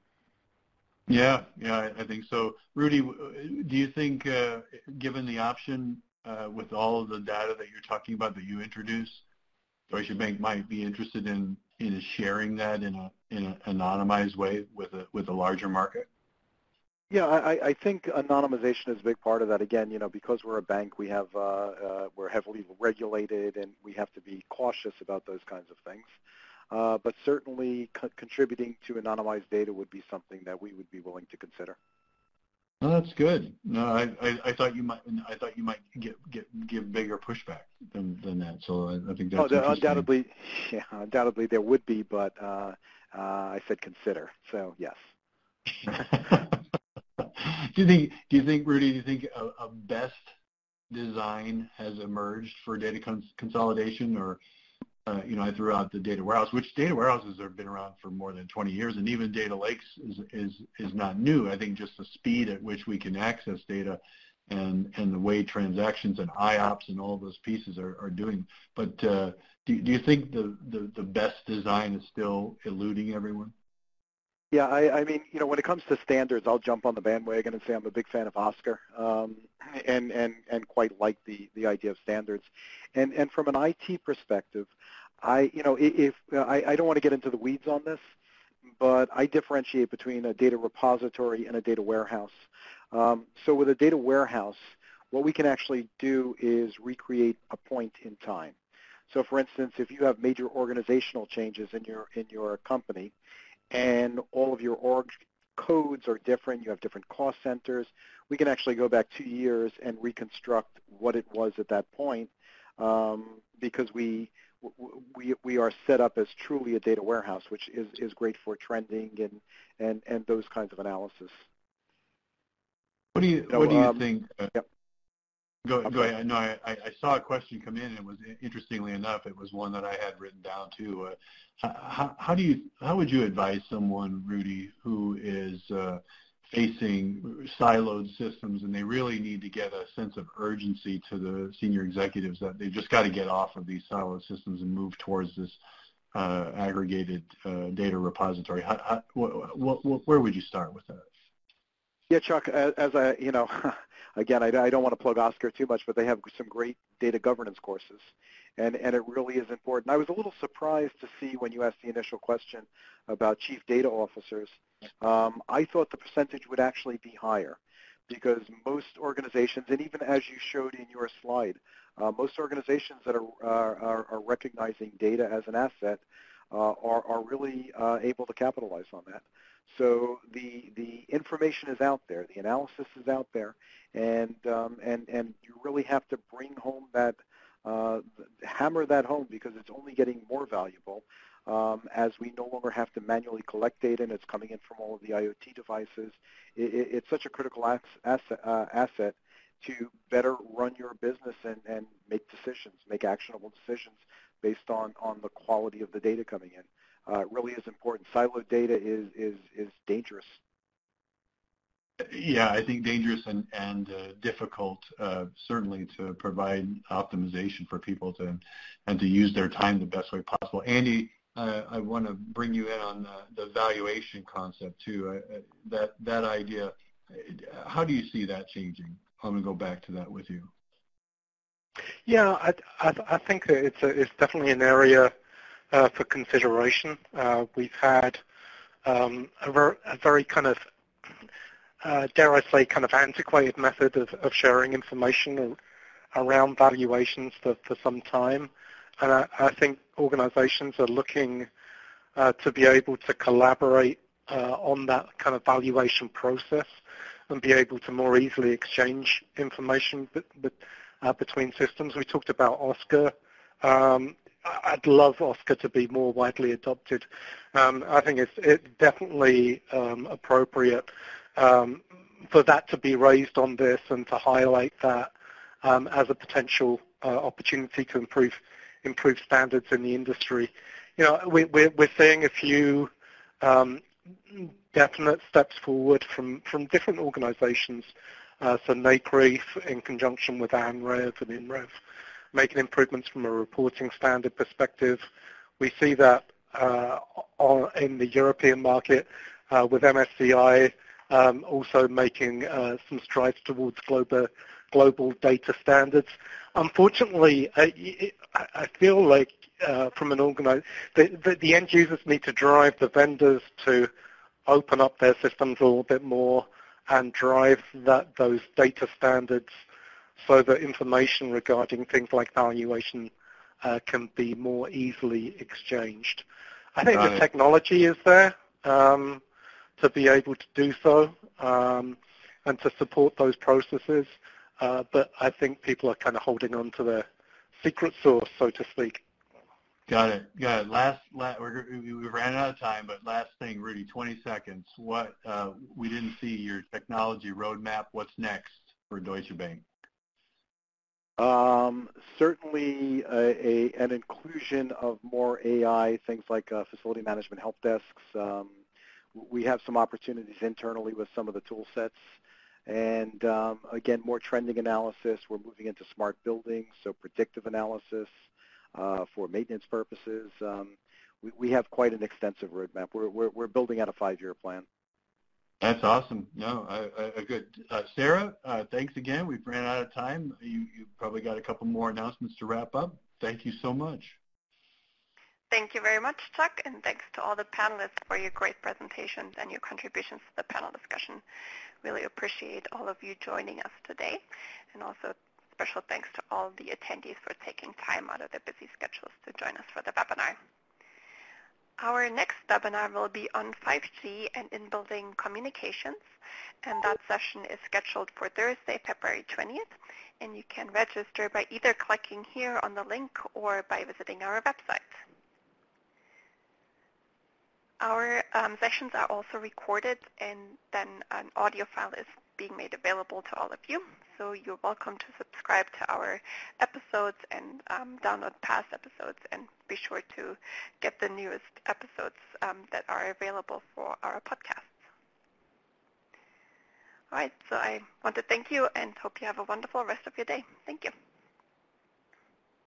Yeah, yeah, I think so. Rudy, do you think, uh, given the option uh, with all of the data that you're talking about that you introduced, Deutsche Bank might be interested in, in sharing that in a in an anonymized way with a with a larger market? Yeah, I, I think anonymization is a big part of that. Again, you know, because we're a bank, we have uh, uh, we're heavily regulated, and we have to be cautious about those kinds of things. Uh, but certainly co- contributing to anonymized data would be something that we would be willing to consider. Oh, that's good. No, I, I, I thought you might I thought you might get, get give bigger pushback than, than that. So I, I think that's oh, undoubtedly, yeah, undoubtedly there would be, but uh, uh, I said consider. So yes. do you think? Do you think, Rudy? Do you think a, a best design has emerged for data cons- consolidation, or Uh, you know, I threw out the data warehouse, which data warehouses have been around for more than twenty years, and even data lakes is is is not new. I think just the speed at which we can access data, and and the way transactions and I O P S and all those pieces are, are doing. But uh, do do you think the, the the best design is still eluding everyone? Yeah, I, I mean, you know, when it comes to standards, I'll jump on the bandwagon and say I'm a big fan of OSCAR, um, and and and quite like the the idea of standards. And and from an I T perspective, I you know if I, I don't want to get into the weeds on this, but I differentiate between a data repository and a data warehouse. Um, so with a data warehouse, what we can actually do is recreate a point in time. So, for instance, if you have major organizational changes in your in your company, and all of your org codes are different, you have different cost centers, we can actually go back two years and reconstruct what it was at that point, um, because we we we are set up as truly a data warehouse, which is is great for trending and and and those kinds of analysis. What do you so, what do you um, think? Uh, yep. Go, Okay. go ahead. No, I, I saw a question come in, and it was interestingly enough, it was one that I had written down too. Uh, how, how do you, how would you advise someone, Rudy, who is uh, facing siloed systems, and they really need to get a sense of urgency to the senior executives that they've just got to get off of these siloed systems and move towards this uh, aggregated uh, data repository? How, how, what, what, what, where would you start with that? Yeah, Chuck, as, as I, you know, again, I, I don't want to plug Oscar too much, but they have some great data governance courses, and, and it really is important. I was a little surprised to see when you asked the initial question about chief data officers. Um, I thought the percentage would actually be higher because most organizations, and even as you showed in your slide, uh, most organizations that are, are, are recognizing data as an asset uh, are, are really uh, able to capitalize on that. So the the information is out there, the analysis is out there, and um, and and you really have to bring home that, uh, hammer that home, because it's only getting more valuable um, as we no longer have to manually collect data, and it's coming in from all of the I O T devices. It, it, it's such a critical asset, uh, asset to better run your business and, and make decisions, make actionable decisions based on on the quality of the data coming in. Uh, it really is important. Siloed data is is is dangerous. Yeah, I think dangerous and and uh, difficult, uh, certainly to provide optimization for people to and to use their time the best way possible. Andy, uh, I want to bring you in on the, the valuation concept too. Uh, that that idea, how do you see that changing? I'm going to go back to that with you. Yeah, I I, I think it's a, it's definitely an area Uh, for consideration. Uh, we've had um, a, ver a very kind of, uh, dare I say, kind of antiquated method of, of sharing information around valuations for, for some time. And I, I think organizations are looking uh, to be able to collaborate uh, on that kind of valuation process and be able to more easily exchange information but, but, uh, between systems. We talked about Oscar. Um, I'd love Oscar to be more widely adopted. Um, I think it's, it's definitely um, appropriate um, for that to be raised on this and to highlight that um, as a potential uh, opportunity to improve improve standards in the industry. You know, we, we're, we're seeing a few um, definite steps forward from, from different organizations. Uh, so NACRE in conjunction with ANREV and INREV, making improvements from a reporting standard perspective. We see that uh, on, in the European market uh, with M S C I um, also making uh, some strides towards global, global data standards. Unfortunately, I, I feel like uh, from an organization, the, the, the end users need to drive the vendors to open up their systems a little bit more and drive that those data standards so that information regarding things like valuation uh, can be more easily exchanged. I think Got the it. technology is there um, to be able to do so um, and to support those processes, uh, but I think people are kind of holding on to their secret sauce, so to speak. Got it. Got it. Last, last we're, we ran out of time, but last thing, Rudy, twenty seconds. What uh, we didn't see your technology roadmap. What's next for Deutsche Bank? Um, certainly a, a, an inclusion of more A I, things like uh, facility management help desks. Um, we have some opportunities internally with some of the tool sets. And um, again, more trending analysis. We're moving into smart buildings, so predictive analysis uh, for maintenance purposes. Um, we, we have quite an extensive roadmap. We're, we're, we're building out a five-year plan. That's awesome. No, I, I, good. Uh, Sarah, uh, thanks again. We've ran out of time. You, you probably got a couple more announcements to wrap up. Thank you so much. Thank you very much, Chuck, and thanks to all the panelists for your great presentations and your contributions to the panel discussion. Really appreciate all of you joining us today, and also special thanks to all the attendees for taking time out of their busy schedules to join us for the webinar. Our next webinar will be on five G and in-building communications, and that session is scheduled for Thursday, February twentieth, and you can register by either clicking here on the link or by visiting our website. Our um, sessions are also recorded, and then an audio file is being made available to all of you. So you're welcome to subscribe to our episodes and um, download past episodes, and be sure to get the newest episodes um, that are available for our podcasts. All right, so I want to thank you and hope you have a wonderful rest of your day. Thank you.